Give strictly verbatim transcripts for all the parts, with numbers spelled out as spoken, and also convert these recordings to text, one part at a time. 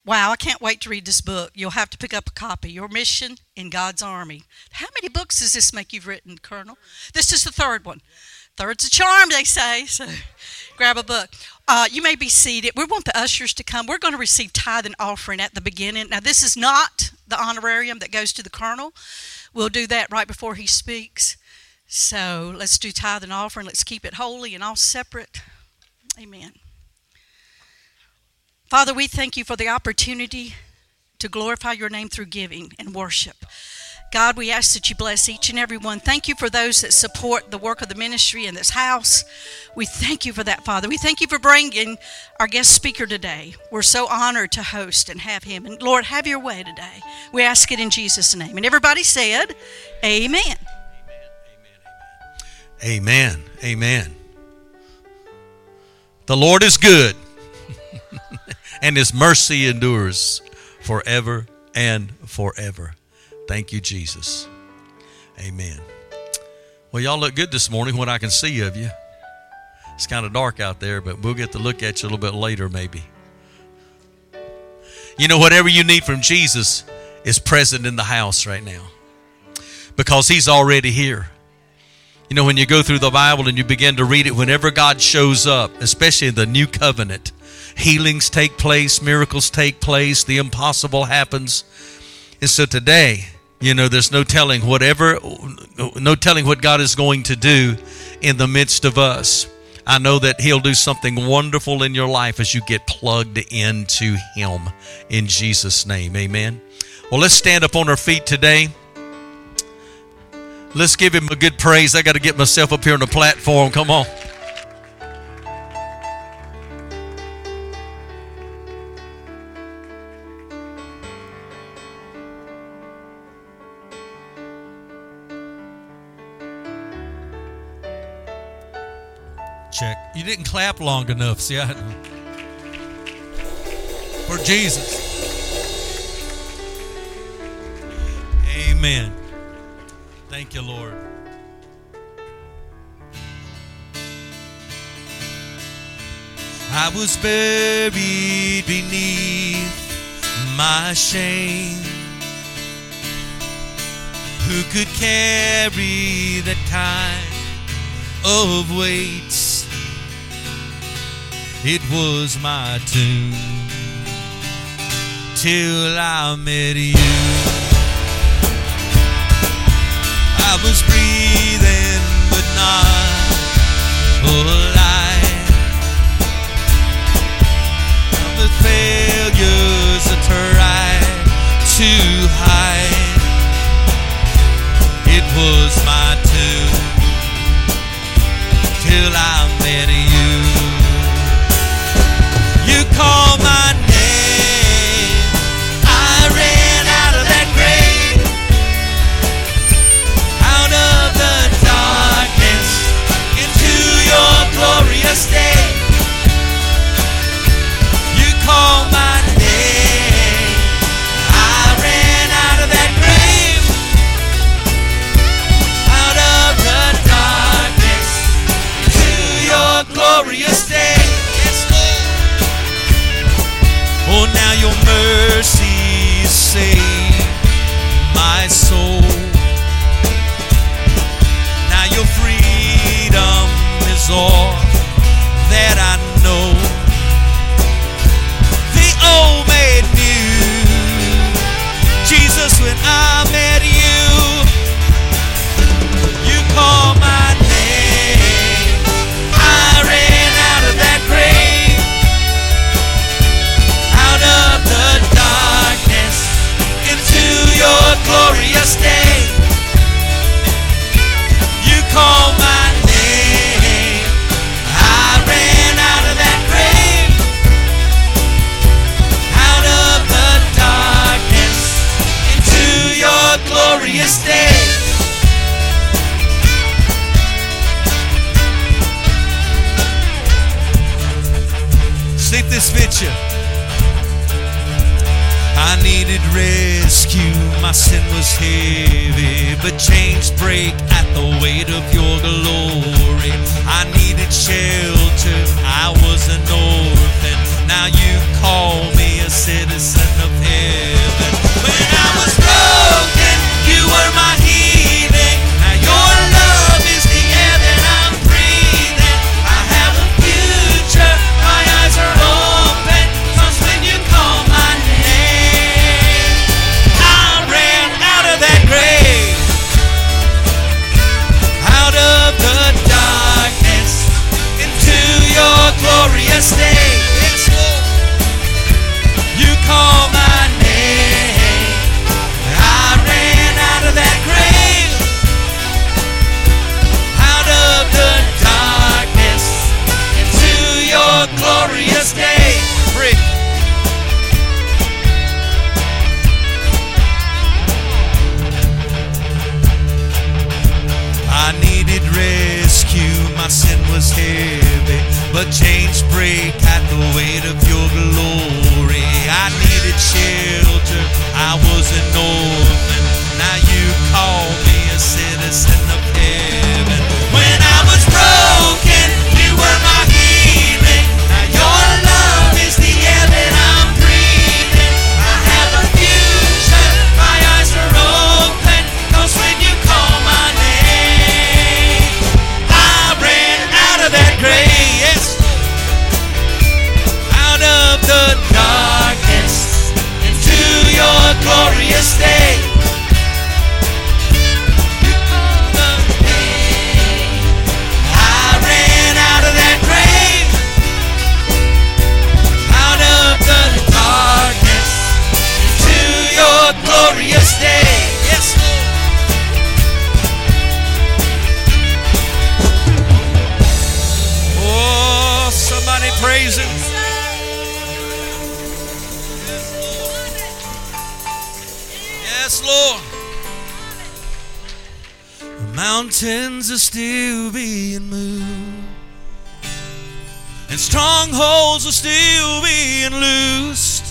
Wow, I can't wait to read this book. You'll have to pick up a copy. Your Mission in God's Army. How many books does this make you've written, Colonel? This is the third one. Third's a charm, they say, so grab a book. Uh, you may be seated. We want the ushers to come. We're going to receive tithe and offering at the beginning. Now, this is not the honorarium that goes to the Colonel. We'll do that right before he speaks. So let's do tithe and offering. Let's keep it holy and all separate. Amen. Father, we thank you for the opportunity to glorify your name through giving and worship. God, we ask that you bless each and every one. Thank you for those that support the work of the ministry in this house. We thank you for that, Father. We thank you for bringing our guest speaker today. We're so honored to host and have him. And Lord, have your way today. We ask it in Jesus' name. And everybody said, amen. Amen. Amen. The Lord is good, and his mercy endures forever and forever. Thank you, Jesus. Amen. Well, y'all look good this morning, what I can see of you. It's kind of dark out there, but we'll get to look at you a little bit later maybe. You know, whatever you need from Jesus is present in the house right now, because he's already here. You know, when you go through the Bible and you begin to read it, whenever God shows up, especially in the new covenant, healings take place, miracles take place, the impossible happens. And so today, you know, there's no telling whatever, no telling what God is going to do in the midst of us. I know that he'll do something wonderful in your life as you get plugged into him in Jesus' name. Amen. Well, let's stand up on our feet today. Let's give him a good praise. I got to get myself up here on the platform. Come on. Check. You didn't clap long enough. See, I had to... For Jesus. Amen. Thank you, Lord. I was buried beneath my shame. Who could carry that kind of weight? It was my tomb till I met you. I was breathing but not alive. The failures I tried to hide. It was my tomb till I met you. You called my name. I ran out of that grave, out of the darkness, into your glorious day. You called my name. I ran out of that grave, out of the darkness, into your glorious day. Oh, now your mercy saved my soul. Now your freedom is all that I know. The old made new, Jesus, when I met you. You called my name. I ran out of that grave, out of the darkness, into your glorious day. You called my name. I ran out of that grave, out of the darkness, into your glorious day. See if this fits you. I needed rescue, my sin was heavy, but chains break at the weight of your glory. I needed shelter, I was an orphan. Now you call me a citizen of heaven. When I was broken, you were my healing. Now your love is the air that I'm breathing. I have a future, my eyes are open, 'cause when you call my name, I ran out of that grave, out of the darkness, into your glorious day. Yes, Lord. You call my name, I ran out of that grave, out of the darkness, into your glorious day. Free. I needed rescue, my sin was heavy, but chains break at the weight of your glory. I needed shelter, I was an orphan, now you call me a citizen of heaven. When I was broken, you were my healing. Now your love is the air that I'm breathing. I have a future, my eyes are open, 'cause when you call my name, I ran out of that grave, yes, out of the darkness, into your glorious day. You call the name, I ran out of that grave, out of the darkness, into your glorious day. Yes, Lord. Oh, somebody praise him. Yes, Lord. The mountains are still being moved, and strongholds are still being loosed.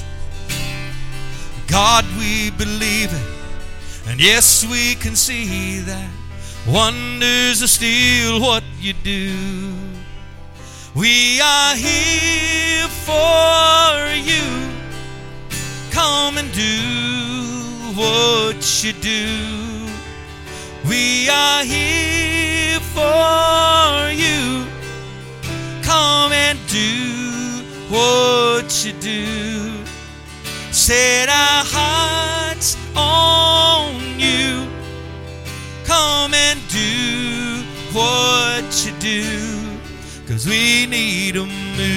God, we believe it, and yes, we can see that wonders are still what you do. We are here for you. Come and do what you do. We are here for you. Come and do what you do. Set our hearts on you. Come and do what you do, 'cause we need a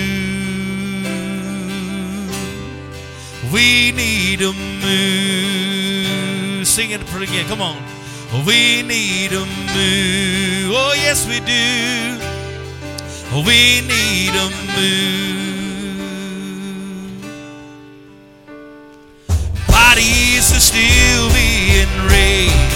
move. We need a move. Sing it again, come on. We need a move. Oh, yes, we do. We need a move. Bodies are still being raised.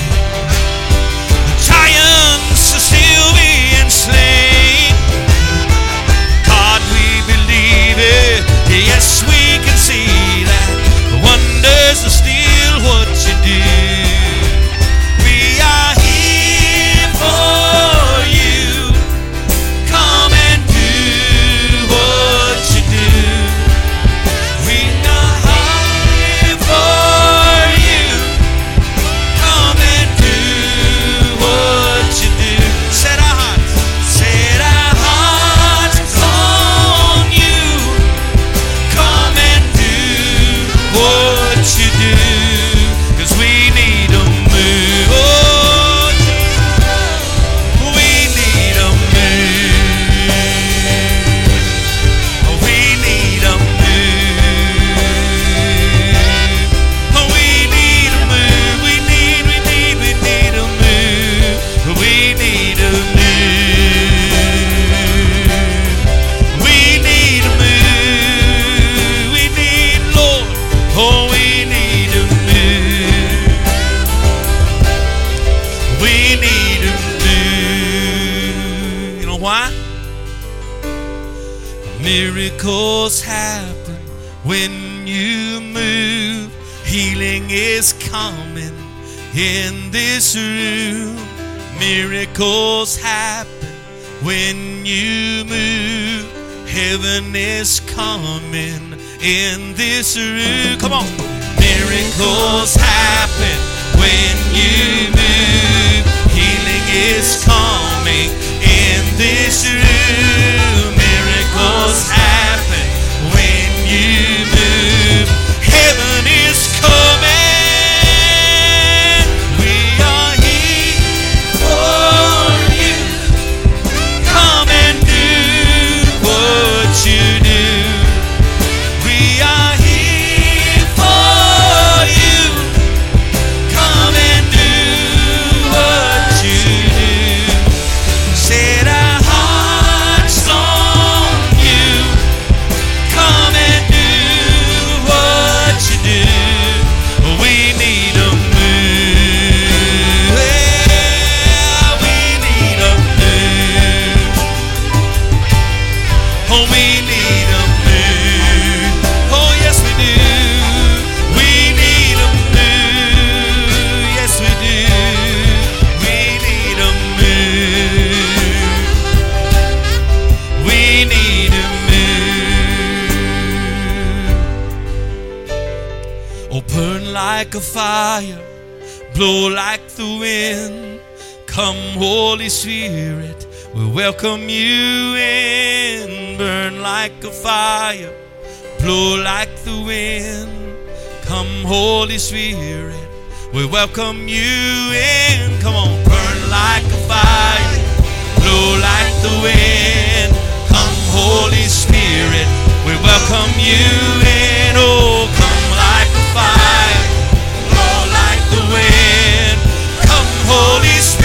Giants are still being slain. God, we believe it. Yes, we can see that the wonders are still what you do. We are here for you. Come and do what you do. We are here for you. Come and do what you do. Set our hearts, set our hearts on you. Come and do what you do, 'cause we need a move. Oh, we need a move. We need a move. We need a move. We need, we need, we need a move. We need a move. We need a move. We need, Lord. Oh, we need a move. We need a move. You know why? Miracles happen when you move. Healing is coming in this room. Miracles happen when you move. Heaven is coming in this room. Come on. Miracles happen when you move. Healing is coming in this room. Miracles happen when you move. Heaven is coming. We are here for you. Come and do what you do. We are here for you. Come and do what you do. Set our hearts on you. Come and do what you do. We need a move. Yeah, we need a move. Oh, we need a move. Oh, yes, we do. We need a move. Yes, we do. We need a move. We need a move. Oh, burn like a fire, blow like the wind. Come, Holy Spirit, we welcome you in. Burn like a fire, blow like the wind. Come, Holy Spirit, we welcome you in. Come on, burn like a fire, blow like the wind. Come, Holy Spirit, we welcome you in. Oh, come like a fire, blow like the wind. Come, Holy Spirit,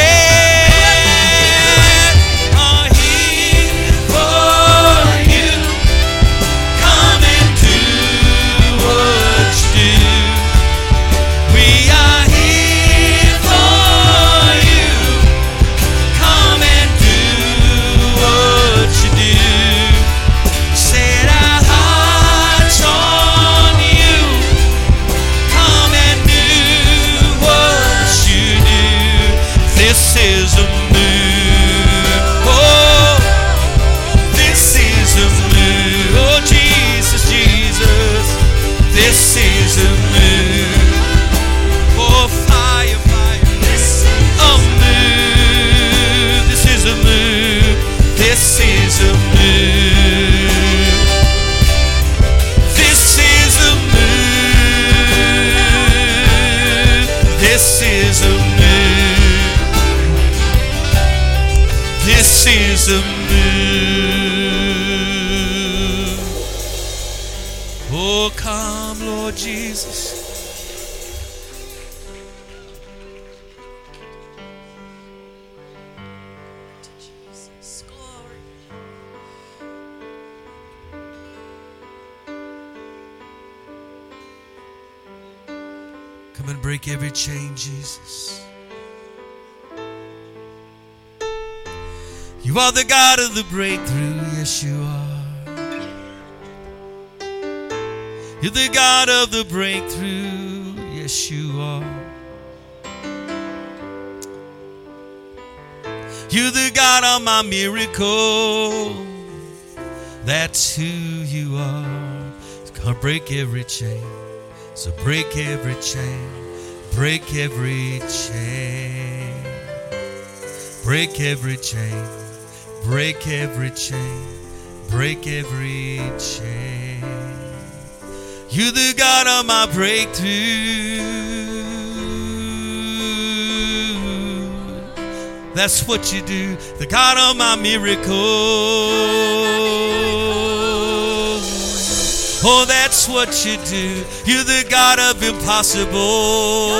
are here for you. Come and do what you do. We are here for you. Come and do what you do. Set our hearts on you. Come and do what you do. This is a move. Oh, this is a move. Oh, Jesus, Jesus. This is a move. Oh, fire, fire. A move. This is a move. This is a move. This is a move. This is a move. This is a move. Oh, come, Lord Jesus. Come and break every chain, Jesus. You are the God of the breakthrough, yes you are. You're the God of the breakthrough, yes you are. You're the God of my miracle, that's who you are. Come break every chain, so break every chain, break every chain, break every chain. Break every chain, break every chain. You're the God of my breakthrough. That's what you do, the God of my miracle. Oh, that's what you do. You're the God of impossible.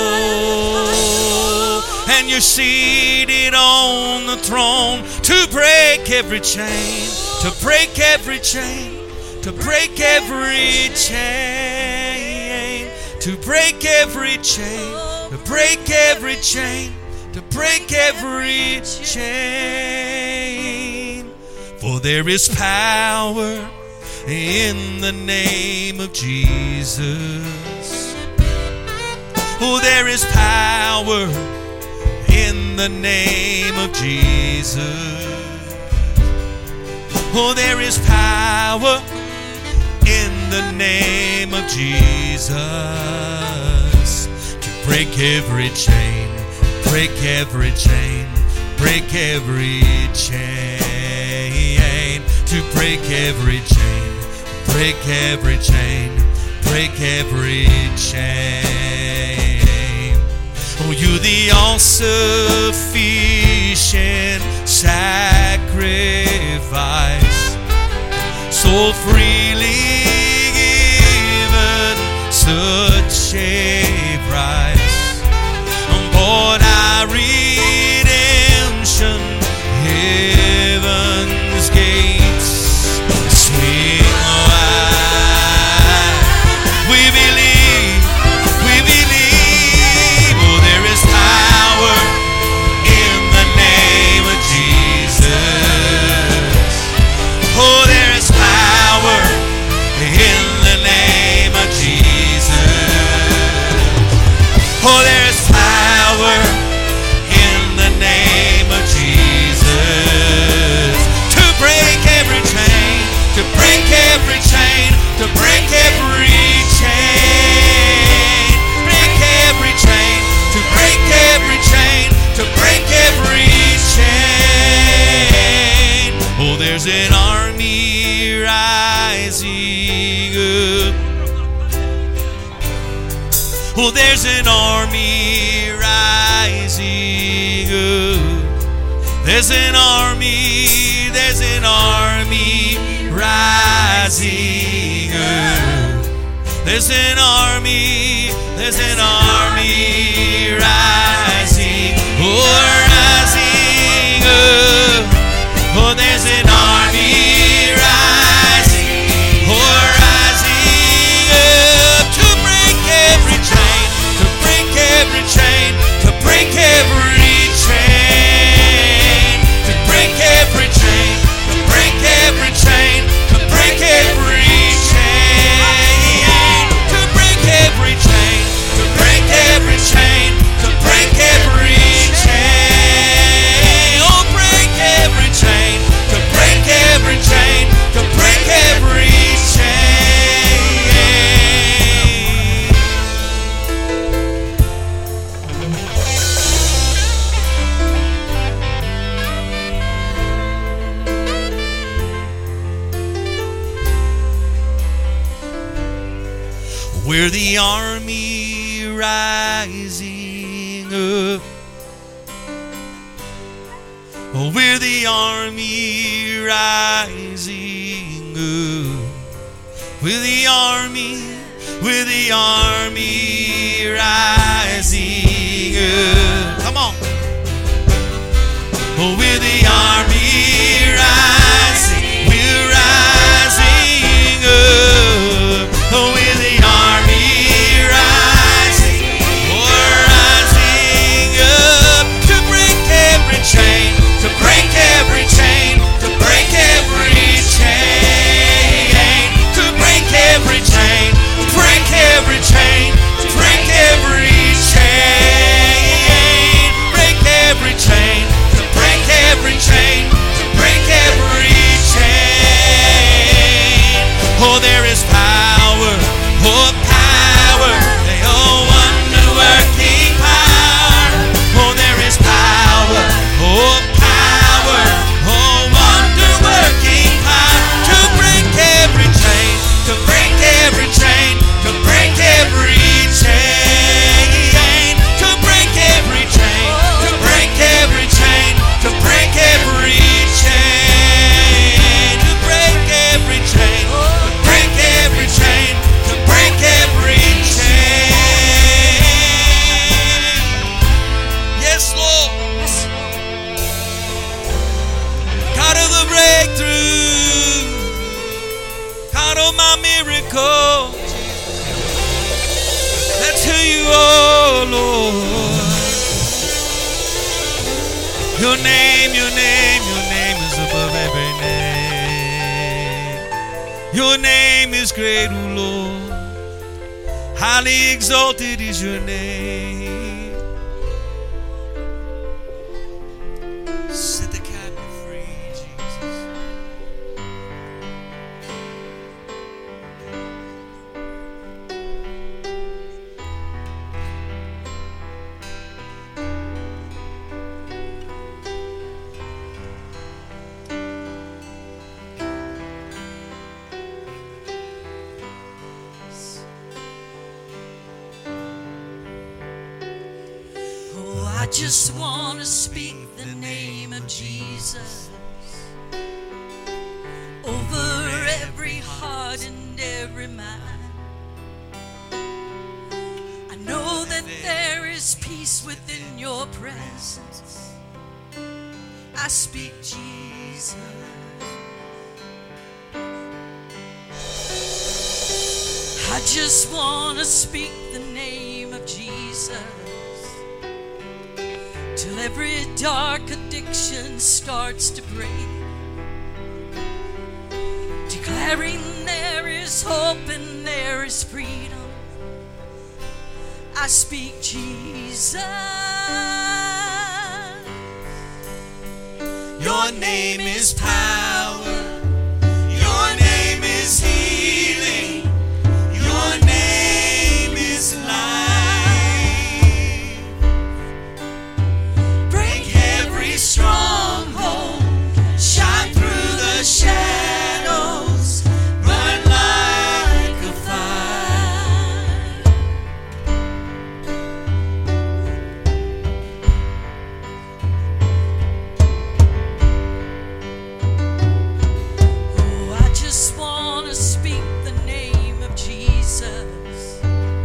And you're seated on the throne to break every chain, to break every chain, to break every chain, to break every chain, to break every chain, to break every chain. For there is power in the name of Jesus. Oh, there is power in the name of Jesus. Oh, there is power in the name of Jesus to break every chain, break every chain, break every chain, to break every chain, break every chain, break every chain. Oh, you the all-sufficient sacrifice, so freely given, such a price. Bought our redemption, heaven's gates swing wide. We believe, we believe. Oh, there is power in the name of Jesus. Oh, there is power in the name of Jesus. Oh, there is power in the name of Jesus to break every chain, to break every chain, to break every chain, break every chain, to break every chain, to break every chain. Oh, there's an army rising up. Oh, there's an army rising up. There's an army, there's an army rising up. There's an army, there's an army rising, oh, rising up. Oh, there's an army rising, oh, rising up to break every chain, to break every chain, to break every chain, to break every chain, to break every chain, to break every chain, to break every chain, to break every chain, to break every chain. Oh, break every chain, to break every chain, to break every chain. We're the army rising up. Oh, we're the army rising up. We're the army, we're the army rising up. Come on. Oh, we're the army rising, we're rising up. Oh, we're the army rising, we're rising up to break every chain, to break every chain, to break every chain, to break every chain, to break every chain, to break every chain, break every chain, to break every chain, to break every chain. Oh, there is power, oh, power, oh, wonder-working power. Oh, there is power, oh, power, oh, wonder-working power to break every chain, to break every chain, to break every chain, to break every chain, to break every chain, to break every chain, to break every chain, to break every chain, to break every chain. Yes, Lord. God of the breakthrough, God of my miracle, that's who you are, Lord. Your name, your name, your name is above every name. Your name is great, O Lord. Highly exalted is your name. Set the captive free, Jesus. just want to speak the name of Jesus over every heart and every mind. I know that there is peace within your presence. I speak Jesus. I just want to speak the name of Jesus till every dark addiction starts to break, declaring there is hope and there is freedom. I speak Jesus. Your name is power. Your name is healing. Your name is life. Break every stronghold. Shine through the shadows. Burn like a fire. Oh, I just want to speak the name of Jesus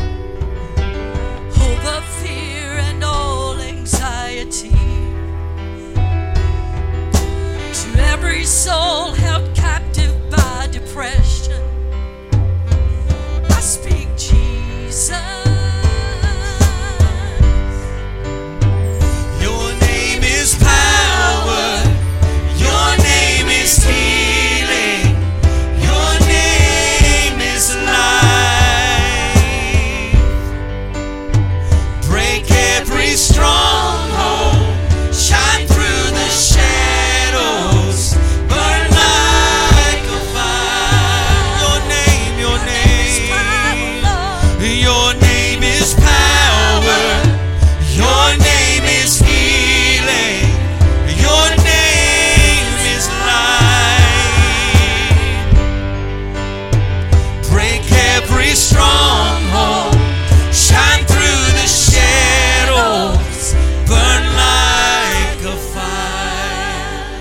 over fear and all anxiety. To every soul held captive by depression, I speak Jesus. Your name is power. Your name is healing. Your name is life. Break every stronghold. Shine through the shadows. Burn like a fire. Your name, your name. Your name is power. Your name is healing. Your name is life. Break every stronghold. Shine through the shadows. Burn like a fire.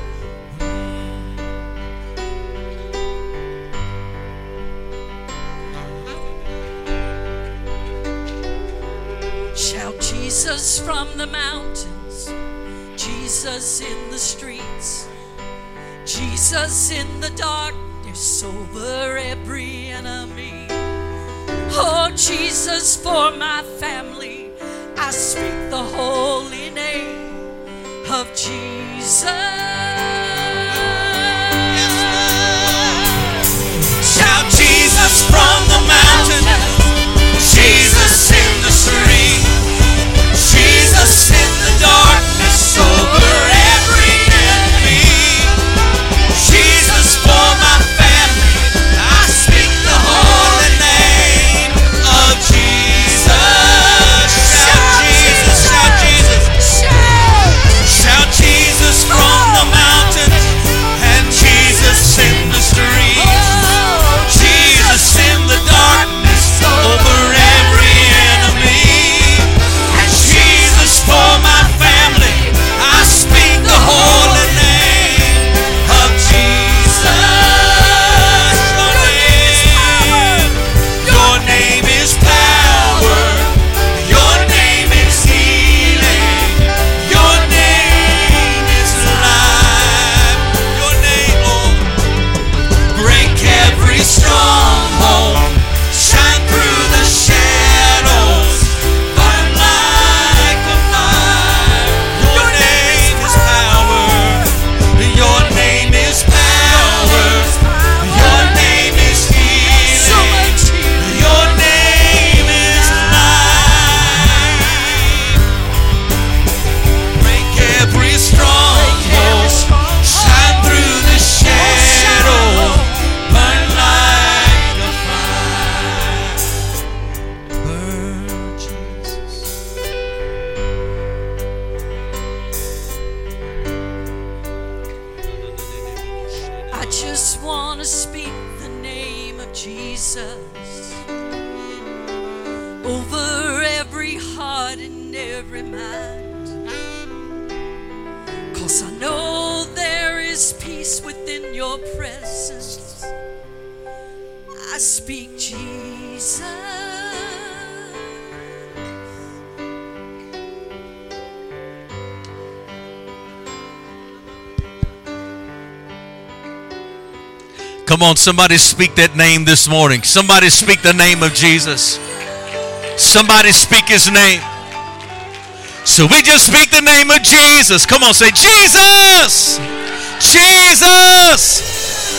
Shout Jesus from the mountains, Jesus in the streets, Jesus in the darkness over every enemy. Oh, Jesus for my family, I speak the holy name of Jesus. Shout Jesus from the mountain, Jesus in the street, Jesus in the darkness over every enemy. Jesus for my family, I speak the holy name of Jesus. Shout Jesus, shout Jesus. Shout Jesus from the mountains and Jesus in the streets, Jesus in the darkness over every enemy. And Jesus for my family, I speak the holy name of Jesus. Your name, your name is power. Your name is healing. Your name is life. Your name, Lord. Break every stronghold. Shine through the shadows. Burn like a fire. Your name is power. Your name is power. Your name is healing. Your name is life. Break every stronghold. Shine through the shadows. Burn like a fire. Burn, Jesus. I just want to speak the name of Jesus over every heart and every mind. peace within your presence. I speak Jesus. Come on, somebody speak that name this morning. Somebody speak the name of Jesus. Somebody speak his name. So we just speak the name of Jesus. Come on, say Jesus. Jesus.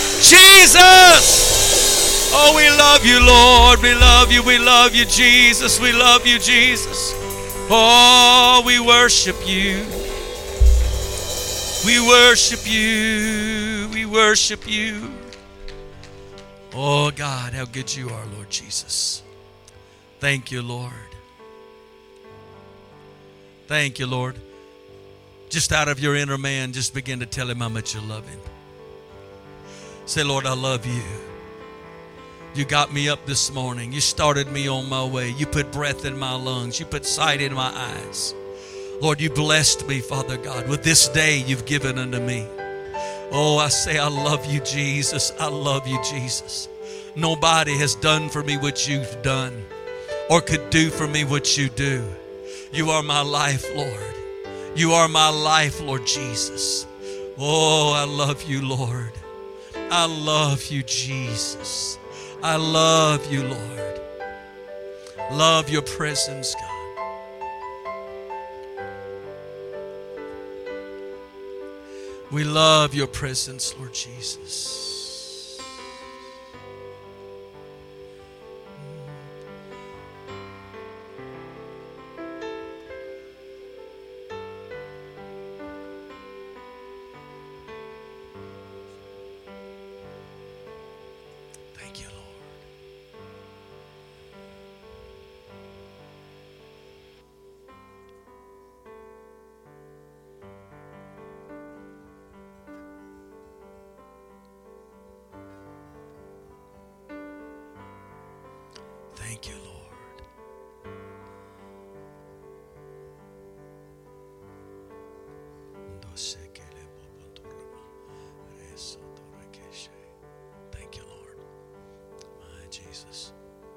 Jesus. Oh, we love you, Lord. We love you. We love you, Jesus. We love you, Jesus. Oh, we worship you. We worship you. We worship you. Oh, God, how good you are, Lord Jesus. Thank you, Lord. Thank you, Lord. Just out of your inner man, just begin to tell him how much you love him. Say, Lord, I love you. You got me up this morning. You started me on my way. You put breath in my lungs. You put sight in my eyes. Lord, you blessed me, Father God, with this day you've given unto me. Oh, I say I love you, Jesus. I love you, Jesus. Nobody has done for me what you've done or could do for me what you do. You are my life, Lord. You are my life, Lord Jesus. Oh, I love you, Lord. I love you, Jesus. I love you, Lord. Love your presence, God. We love your presence, Lord Jesus. Thank you, Lord. Thank you, Lord. Thank you, Lord. My Jesus.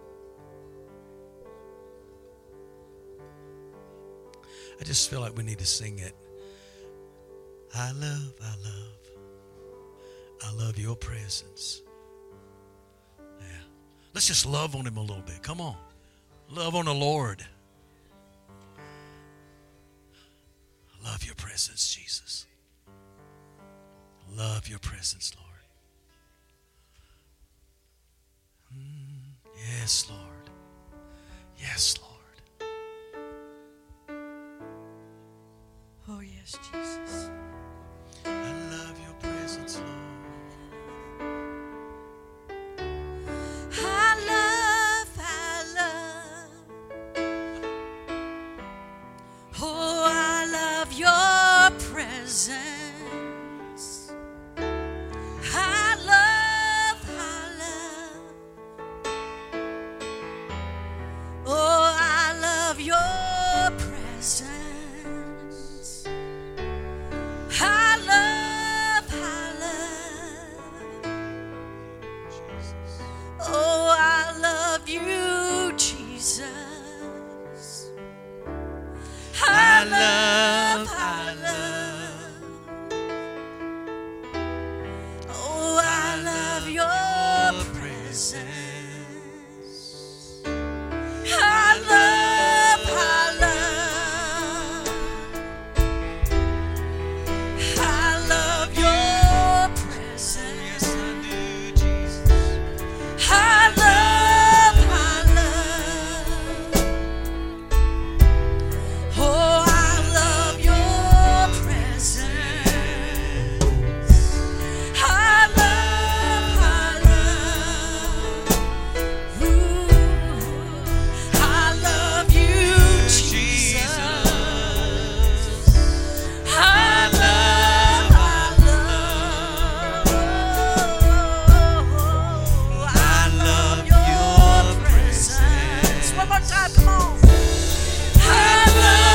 I just feel like we need to sing it. I love, I love, I love your presence. Let's just love on him a little bit. Come on. Love on the Lord. I love your presence, Jesus. I love your presence, Lord. Mm, yes, Lord. Yes, Lord. Oh, yes, Jesus. I love your presence, Lord.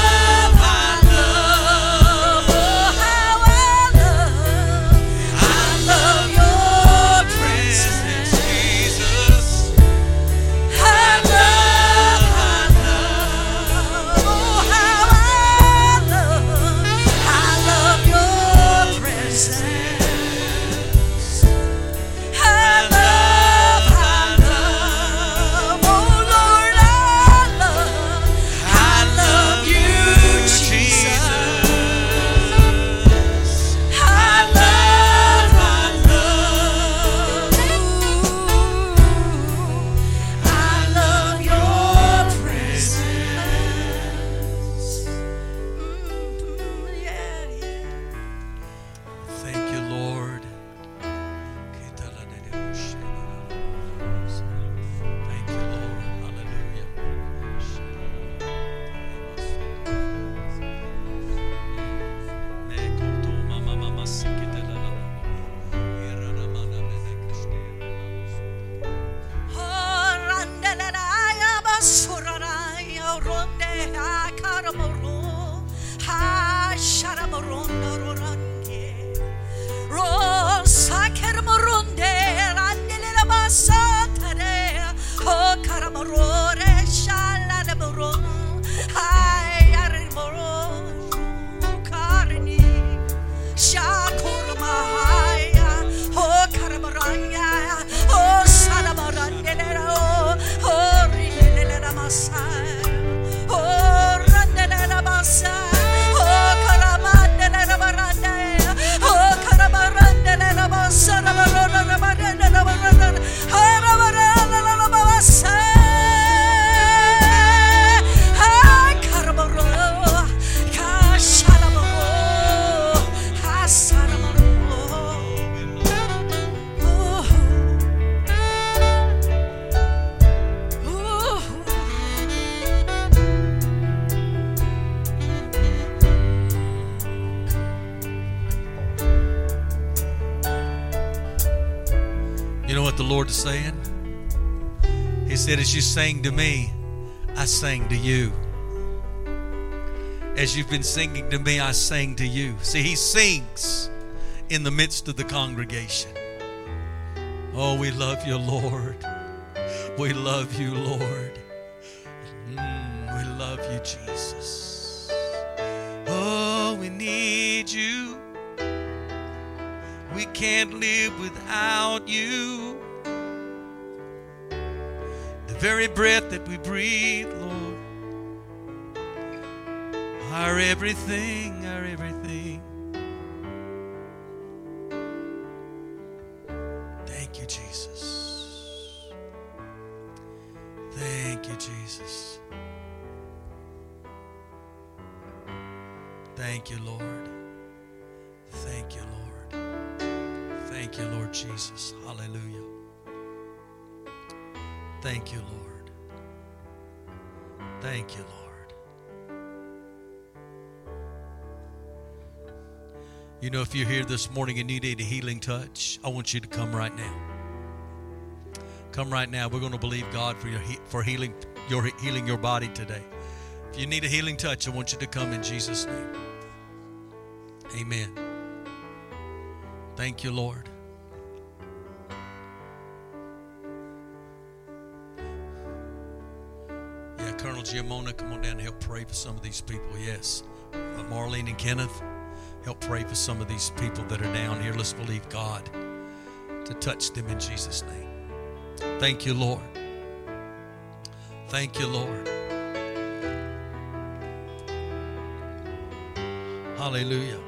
I You know what the Lord is saying? He said, as you sang to me, I sang to you. As you've been singing to me, I sang to you. See, He sings in the midst of the congregation. Oh, we love you, Lord. We love you, Lord. Mm, we love you, Jesus. Oh, we need you. We can't live without you. The very breath that we breathe, Lord, our everything, our everything. Thank you, Jesus. Thank you, Jesus. Thank you, Lord. Thank you, Lord. Thank you, Lord Jesus. Hallelujah. Thank you, Lord. Thank you, Lord. You know, if you're here this morning and you need a healing touch, I want you to come right now. Come right now. We're going to believe God for your he- for healing your healing your body today. If you need a healing touch, I want you to come in Jesus' name. Amen. Thank you, Lord. Yeah, Colonel Giamona, come on down and help pray for some of these people. Yes. Uh, Marlene and Kenneth, help pray for some of these people that are down here. Let's believe God to touch them in Jesus' name. Thank you, Lord. Thank you, Lord. Hallelujah.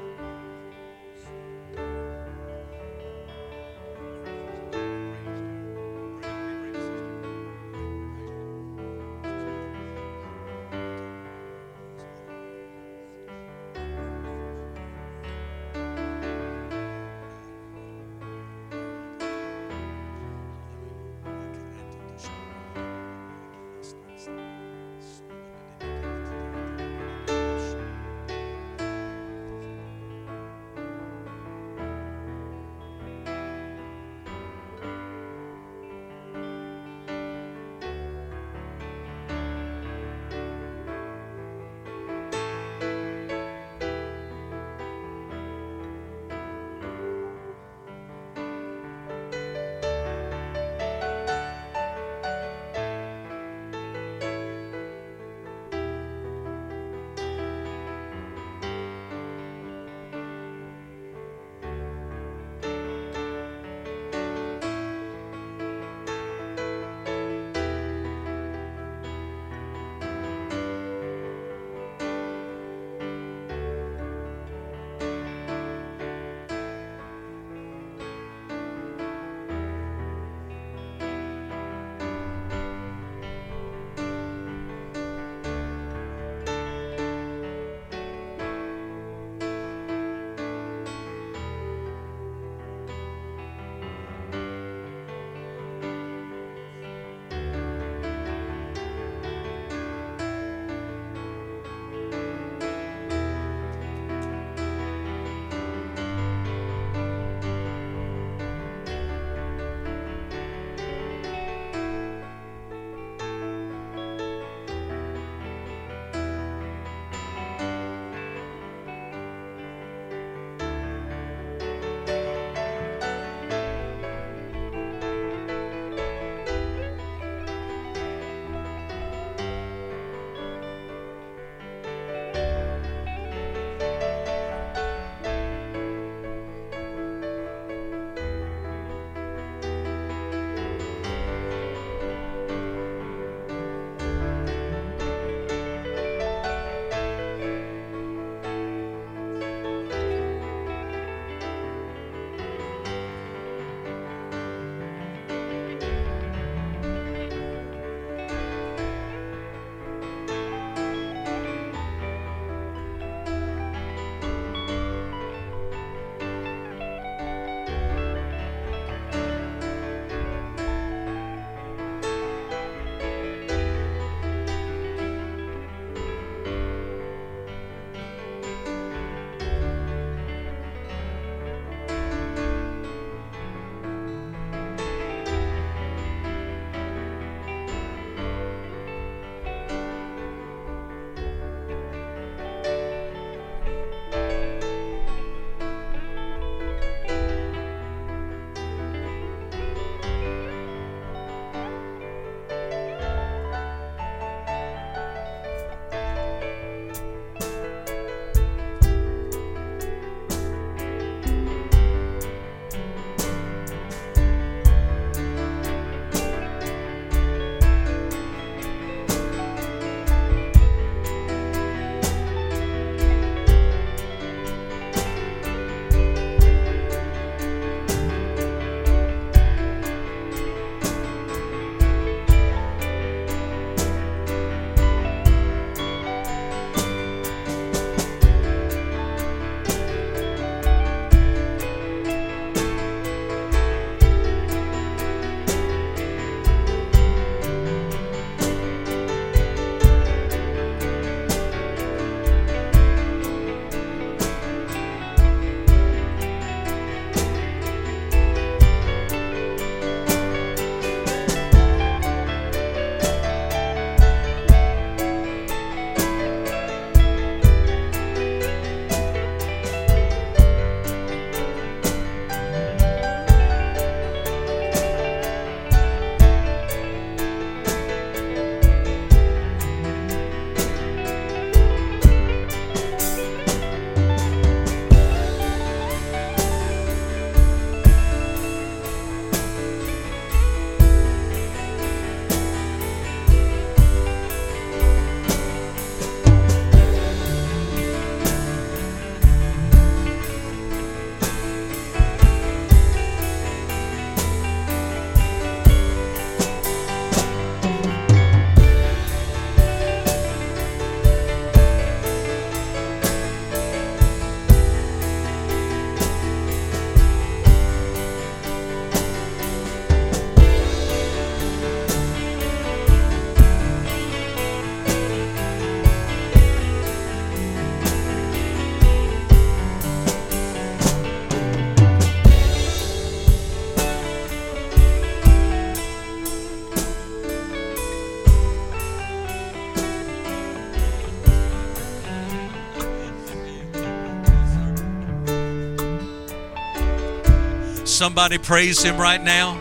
Somebody praise him right now.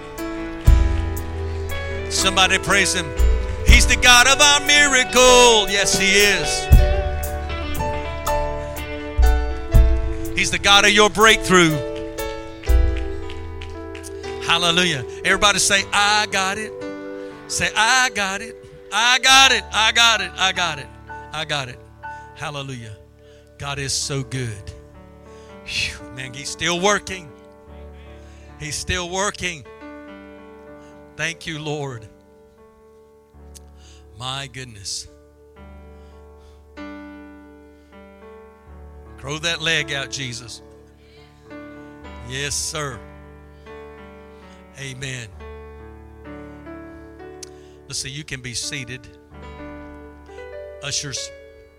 Somebody praise him. He's the God of our miracle. Yes, he is. He's the God of your breakthrough. Hallelujah. Everybody say, I got it. Say, I got it. I got it. I got it. I got it. I got it. Hallelujah. God is so good. Whew, man, he's still working. He's still working. Thank you, Lord. My goodness. Throw that leg out, Jesus. Yes, sir. Amen. Let's see, you can be seated. Ushers.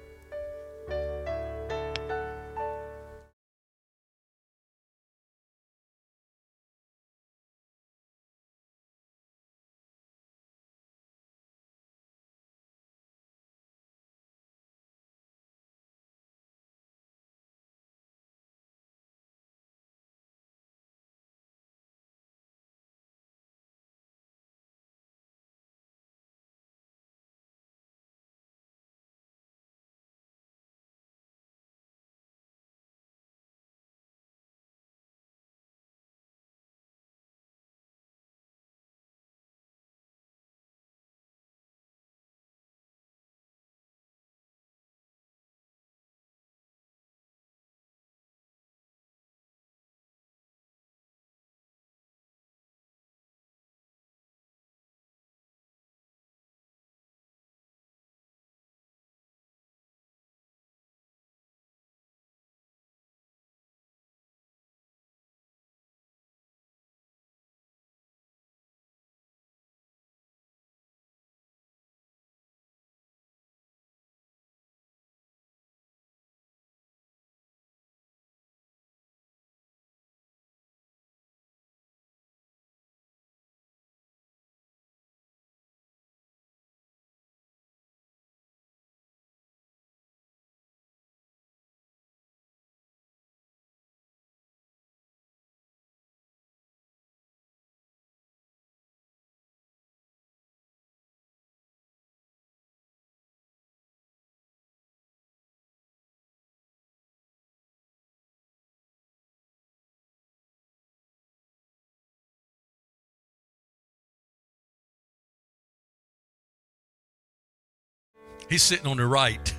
He's sitting on the right.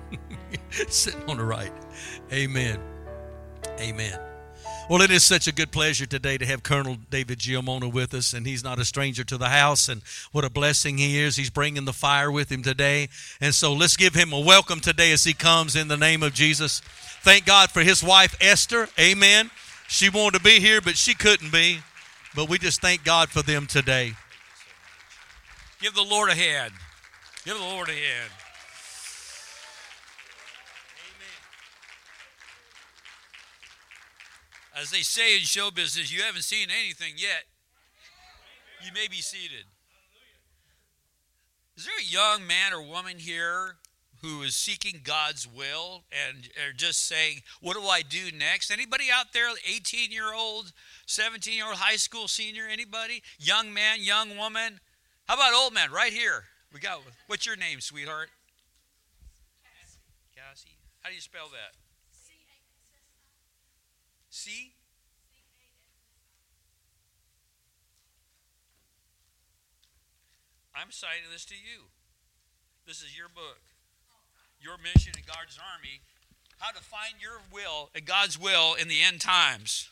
Sitting on the right. Amen. Amen. Well, it is such a good pleasure today to have Colonel David Giammona with us, and he's not a stranger to the house, and what a blessing he is. He's bringing the fire with him today, and so let's give him a welcome today as he comes in the name of Jesus. Thank God for his wife, Esther. Amen. She wanted to be here, but she couldn't be, but we just thank God for them today. Give the Lord a hand. Give the Lord a hand. As they say in show business, you haven't seen anything yet. You may be seated. Is there a young man or woman here who is seeking God's will and are just saying, what do I do next? Anybody out there, eighteen-year-old, seventeen-year-old, high school senior, anybody? Young man, young woman? How about old man right here? We got. What's your name, sweetheart? Cassie. Cassie. How do you spell that? C? I'm citing this to you. This is your book. Your mission in God's Army. How to find your will and God's will in the end times.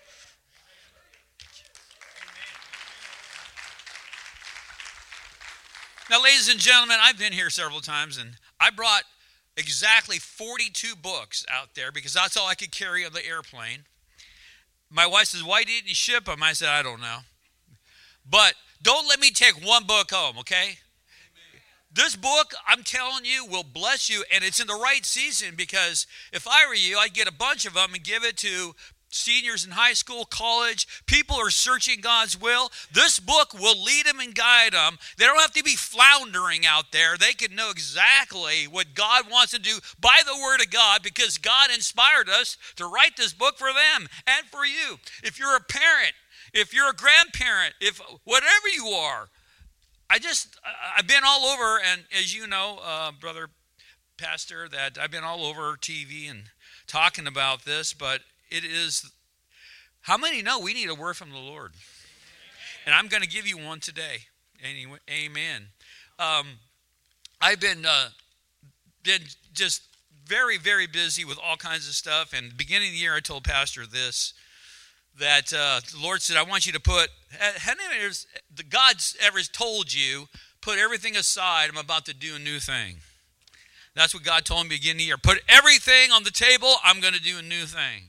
Now, ladies and gentlemen, I've been here several times, and I brought exactly forty-two books out there because that's all I could carry on the airplane. My wife says, why didn't you ship them? I said, I don't know. But don't let me take one book home, okay? Amen. This book, I'm telling you, will bless you, and it's in the right season because if I were you, I'd get a bunch of them and give it to seniors in high school, college. People are searching God's will. This book will lead them and guide them. They don't have to be floundering out there. They can know exactly what God wants to do by the Word of God, because God inspired us to write this book for them and for you. If you're a parent, if you're a grandparent, if whatever you are, I just, I've been all over, and as you know, uh, Brother Pastor, that I've been all over T V and talking about this, but it is, how many know we need a word from the Lord? And I'm going to give you one today. Anyway, amen. Um, I've been, uh, been just very, very busy with all kinds of stuff. And beginning of the year, I told Pastor this, that uh, the Lord said, I want you to put, how many of the God's ever told you, put everything aside, I'm about to do a new thing. That's what God told me beginning of the year. Put everything on the table, I'm going to do a new thing.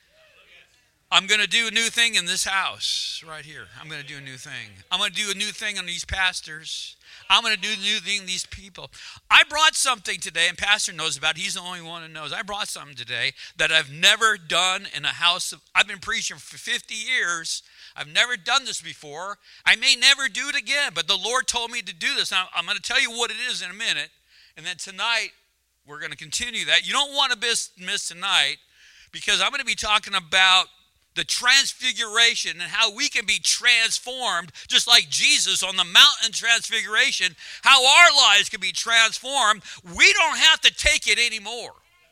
I'm going to do a new thing in this house right here. I'm going to do a new thing. I'm going to do a new thing on these pastors. I'm going to do a new thing on these people. I brought something today, and Pastor knows about it. He's the only one who knows. I brought something today that I've never done in a house. Of, I've been preaching for fifty years. I've never done this before. I may never do it again, but the Lord told me to do this. Now, I'm going to tell you what it is in a minute, and then tonight we're going to continue that. You don't want to miss, miss tonight, because I'm going to be talking about the transfiguration and how we can be transformed, just like Jesus on the mountain transfiguration, how our lives can be transformed. We don't have to take it anymore.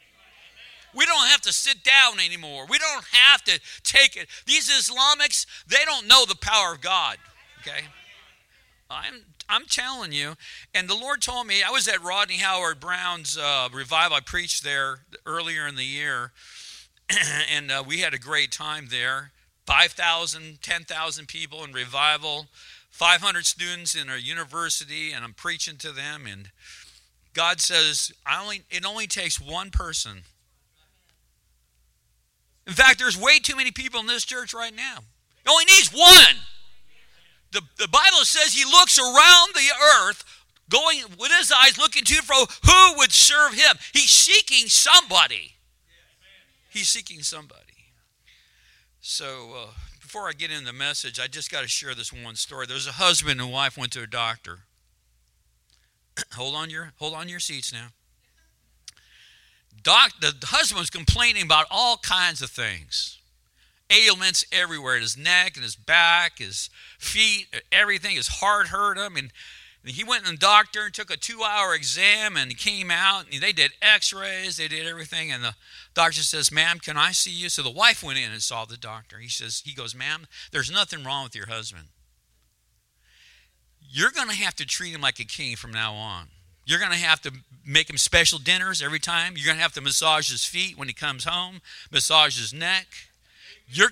We don't have to sit down anymore. We don't have to take it. These Islamics, they don't know the power of God, okay? I'm I'm telling you. And the Lord told me, I was at Rodney Howard Brown's uh, revival. I preached there earlier in the year. And uh, we had a great time there. five thousand, ten thousand people in revival, five hundred students in a university, and I'm preaching to them. And God says, I only it only takes one person. In fact, there's way too many people in this church right now. It only needs one. The, the Bible says he looks around the earth, going with his eyes, looking to and fro, who would serve him? He's seeking somebody. He's seeking somebody. So uh, before I get into the message, I just got to share this one story. There's a husband and wife went to a doctor. hold on your hold on your seats now. Doc, the husband was complaining about all kinds of things. Ailments everywhere, his neck and his back, his feet, everything. His heart hurt him. And he went to the doctor and took a two-hour exam, and he came out, and they did x-rays, they did everything, and the doctor says, ma'am, can I see you? So the wife went in and saw the doctor. He says, he goes, ma'am, there's nothing wrong with your husband. You're going to have to treat him like a king from now on. You're going to have to make him special dinners every time. You're going to have to massage his feet when he comes home, massage his neck. You're...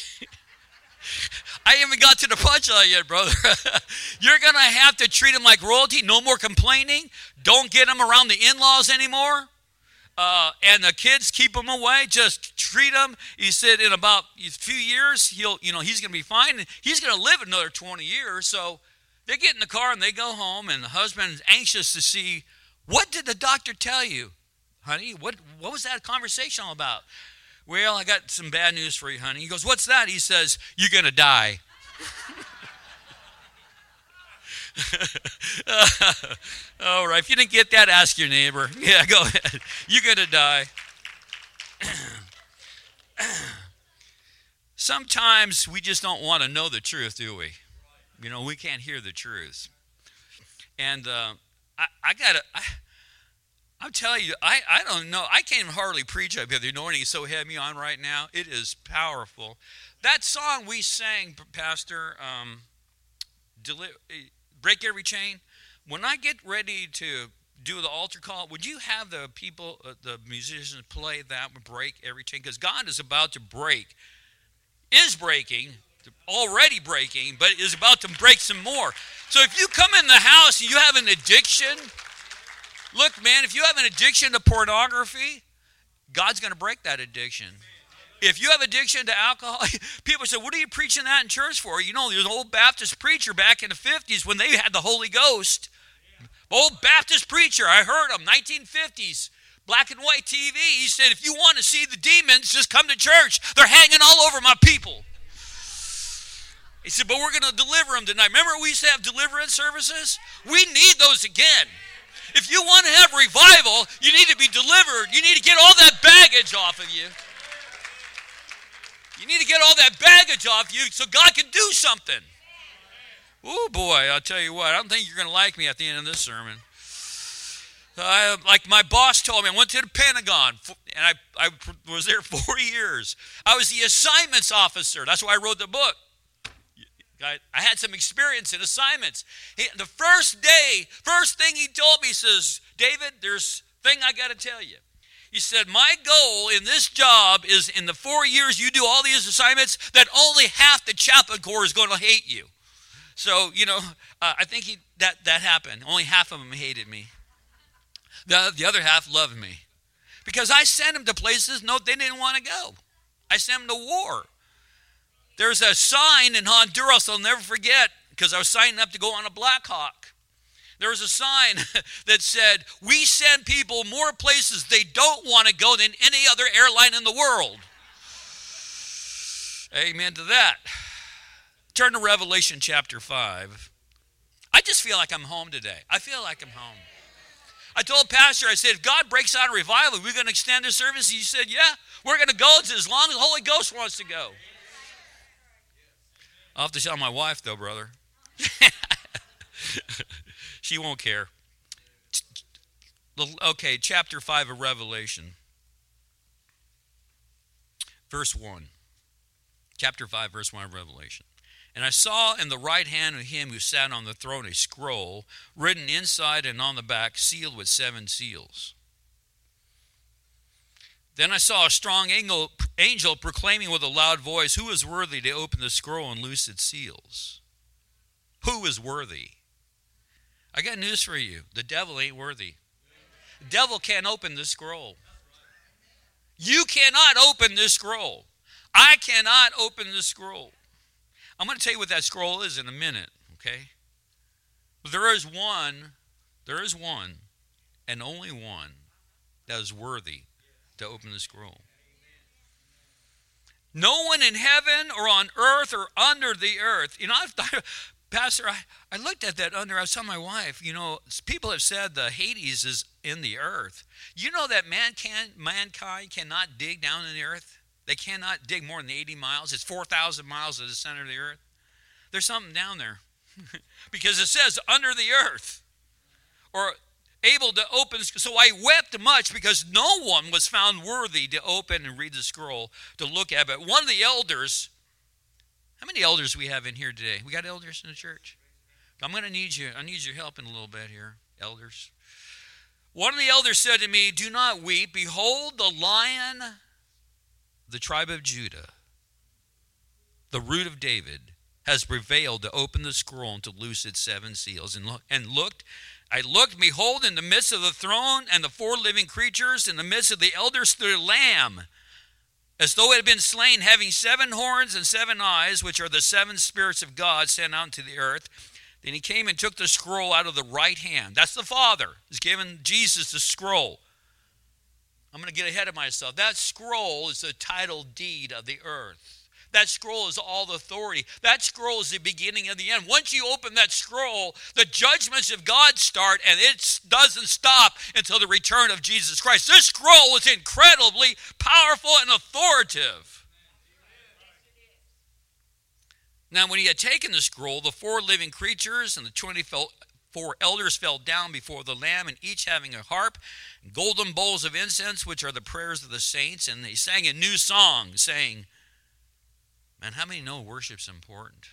I haven't got to the punchline yet, brother. You're going to have to treat him like royalty. No more complaining. Don't get him around the in-laws anymore. Uh, and the kids, keep him away. Just treat him. He said in about a few years, he'll, you know, he's going to be fine. He's going to live another twenty years. So they get in the car and they go home, and the husband's anxious to see, what did the doctor tell you? Honey, what, what was that conversation all about? Well, I got some bad news for you, honey. He goes, what's that? He says, you're going to die. All right, if you didn't get that, ask your neighbor. Yeah, go ahead. You're going to die. Sometimes we just don't want to know the truth, do we? You know, we can't hear the truth. And uh, I, I got to... I'm telling you, I, I don't know. I can't even hardly preach up here. The anointing is so heavy on right now. It is powerful. That song we sang, Pastor, um, deli- Break Every Chain, when I get ready to do the altar call, would you have the people, uh, the musicians play that, Break Every Chain? Because God is about to break, is breaking, already breaking, but is about to break some more. So if you come in the house and you have an addiction... Look, man, if you have an addiction to pornography, God's going to break that addiction. If you have addiction to alcohol, people say, what are you preaching that in church for? You know, there's an old Baptist preacher back in the fifties when they had the Holy Ghost. Old Baptist preacher, I heard him, nineteen fifties. black and white T V. He said, if you want to see the demons, just come to church. They're hanging all over my people. He said, but we're going to deliver them tonight. Remember we used to have deliverance services? We need those again. If you want to have revival, you need to be delivered. You need to get all that baggage off of you. You need to get all that baggage off you so God can do something. Oh boy, I'll tell you what, I don't think you're going to like me at the end of this sermon. I, like my boss told me, I went to the Pentagon, and I, I was there four years. I was the assignments officer. That's why I wrote the book. I, I had some experience in assignments. He, the first day, first thing he told me, he says, David, there's a thing I got to tell you. He said, my goal in this job is in the four years you do all these assignments, that only half the chaplain corps is going to hate you. So, you know, uh, I think he, that, that happened. Only half of them hated me. The, the other half loved me. Because I sent them to places no, they didn't want to go. I sent them to war. There's a sign in Honduras I'll never forget, because I was signing up to go on a Black Hawk. There was a sign that said, we send people more places they don't want to go than any other airline in the world. Amen to that. Turn to Revelation chapter five. I just feel like I'm home today. I feel like I'm home. I told Pastor, I said, if God breaks out a revival, we're going to extend the service. He said, yeah, we're going to go as long as the Holy Ghost wants to go. I'll have to tell my wife, though, brother. She won't care. Okay, chapter five of Revelation. Verse one. Chapter five, verse one of Revelation. And I saw in the right hand of him who sat on the throne a scroll, written inside and on the back, sealed with seven seals. Then I saw a strong angel, angel proclaiming with a loud voice, who is worthy to open the scroll and loose its seals? Who is worthy? I got news for you. The devil ain't worthy. The devil can't open this scroll. You cannot open this scroll. I cannot open this scroll. I'm going to tell you what that scroll is in a minute, okay? But there is one, there is one, and only one that is worthy to open the scroll. No one in heaven or on earth or under the earth. You know, I've thought, Pastor, I, I looked at that under, I was telling my wife, you know, people have said the Hades is in the earth. You know that man can, mankind cannot dig down in the earth? They cannot dig more than eighty miles. It's four thousand miles to the center of the earth. There's something down there. Because it says under the earth. Or able to open. So I wept much because no one was found worthy to open and read the scroll, to look at it. But one of the elders, how many elders do we have in here today? We got elders in the church? I'm going to need you. I need your help in a little bit here, elders. One of the elders said to me, do not weep. Behold, the Lion, the tribe of Judah, the root of David, has prevailed to open the scroll and to loose its seven seals. And, look, and looked, I looked, behold, in the midst of the throne and the four living creatures, in the midst of the elders stood a lamb, as though it had been slain, having seven horns and seven eyes, which are the seven spirits of God sent out into the earth. Then he came and took the scroll out of the right hand. That's the Father. He's given Jesus the scroll. I'm going to get ahead of myself. That scroll is the title deed of the earth. That scroll is all the authority. That scroll is the beginning and the end. Once you open that scroll, the judgments of God start, and it doesn't stop until the return of Jesus Christ. This scroll is incredibly powerful and authoritative. Now, when he had taken the scroll, the four living creatures and the twenty-four elders fell down before the Lamb, and each having a harp and golden bowls of incense, which are the prayers of the saints. And they sang a new song, saying, man, how many know worship's important?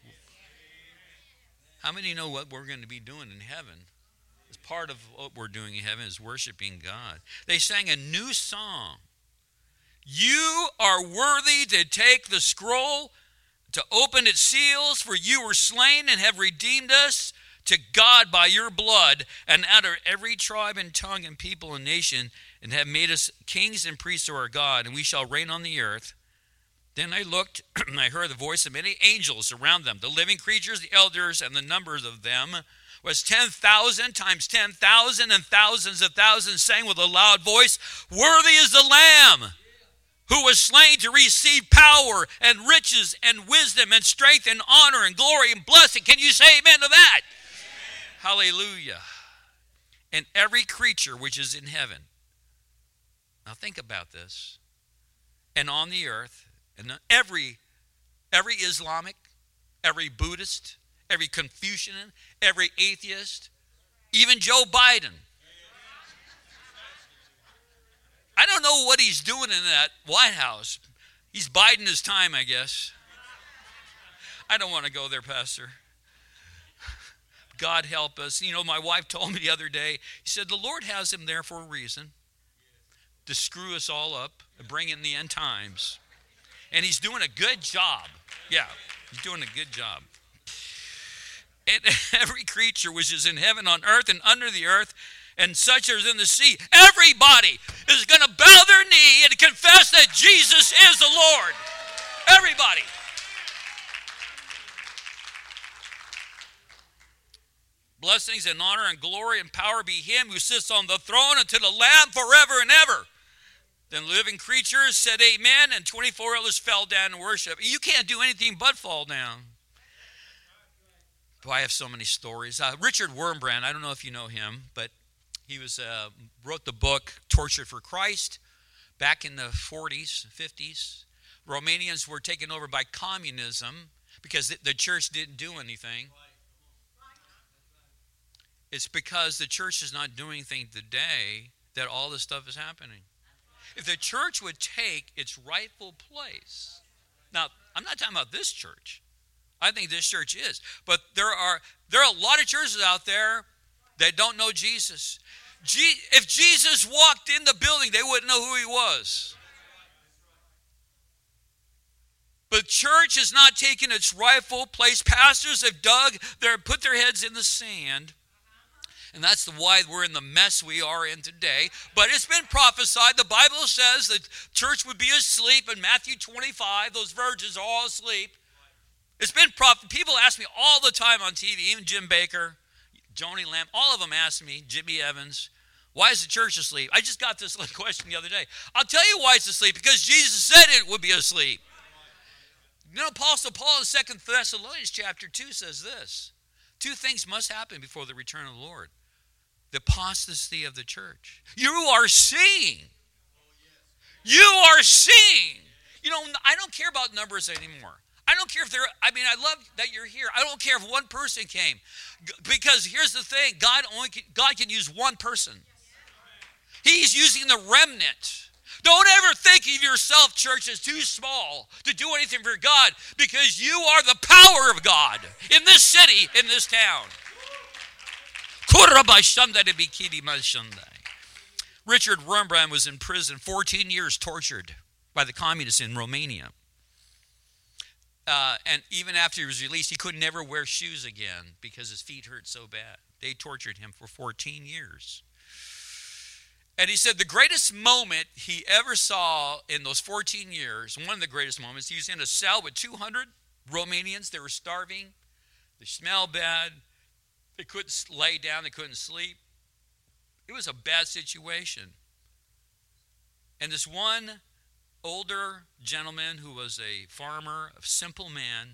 How many know what we're going to be doing in heaven? As part of what we're doing in heaven is worshiping God. They sang a new song. You are worthy to take the scroll, to open its seals, for you were slain and have redeemed us to God by your blood, and out of every tribe and tongue and people and nation, and have made us kings and priests to our God, and we shall reign on the earth. Then I looked, and I heard the voice of many angels around them, the living creatures, the elders, and the numbers of them was ten thousand times ten thousand and thousands of thousands saying with a loud voice, "Worthy is the Lamb who was slain to receive power and riches and wisdom and strength and honor and glory and blessing." Can you say amen to that? Amen. Hallelujah. And every creature which is in heaven. Now think about this. And on the earth, and every, every Islamic, every Buddhist, every Confucian, every atheist, even Joe Biden. I don't know what he's doing in that White House. He's biding his time, I guess. I don't want to go there, Pastor. God help us. You know, my wife told me the other day, he said, the Lord has him there for a reason, to screw us all up and bring in the end times. And he's doing a good job. Yeah, he's doing a good job. And every creature which is in heaven, on earth, and under the earth, and such as in the sea, everybody is going to bow their knee and confess that Jesus is the Lord. Everybody. Blessings and honor and glory and power be him who sits on the throne and to the Lamb forever and ever. Then living creatures said amen, and twenty-four elders fell down in worship. You can't do anything but fall down. Boy, I have so many stories. Uh, Richard Wurmbrand, I don't know if you know him, but he was uh, wrote the book Tortured for Christ back in the forties, fifties. Romanians were taken over by communism because the, the church didn't do anything. It's because the church is not doing anything today that all this stuff is happening. If the church would take its rightful place. Now, I'm not talking about this church. I think this church is. But there are there are a lot of churches out there that don't know Jesus. Je- if Jesus walked in the building, they wouldn't know who he was. But church is not taking its rightful place. Pastors have dug, their put their heads in the sand. And that's why we're in the mess we are in today. But it's been prophesied. The Bible says that church would be asleep in Matthew twenty-five. Those virgins are all asleep. It's been prophet. People ask me all the time on T V, even Jim Baker, Joni Lamb, all of them ask me, Jimmy Evans, why is the church asleep? I just got this question the other day. I'll tell you why it's asleep, because Jesus said it would be asleep. You know, Apostle Paul in Second Thessalonians chapter two says this. Two things must happen before the return of the Lord. The apostasy of the church. You are seeing. You are seeing. You know, I don't care about numbers anymore. I don't care if they're, I mean, I love that you're here. I don't care if one person came. Because here's the thing, God only can, God can use one person. He's using the remnant. Don't ever think of yourself, church, as too small to do anything for God, because you are the power of God in this city, in this town. Richard Wurmbrand was in prison, fourteen years tortured by the communists in Romania. Uh, and even after he was released, he could never wear shoes again because his feet hurt so bad. They tortured him for fourteen years. And he said the greatest moment he ever saw in those fourteen years, one of the greatest moments, he was in a cell with two hundred Romanians. They were starving. They smelled bad. They couldn't lay down. They couldn't sleep. It was a bad situation. And this one older gentleman who was a farmer, a simple man,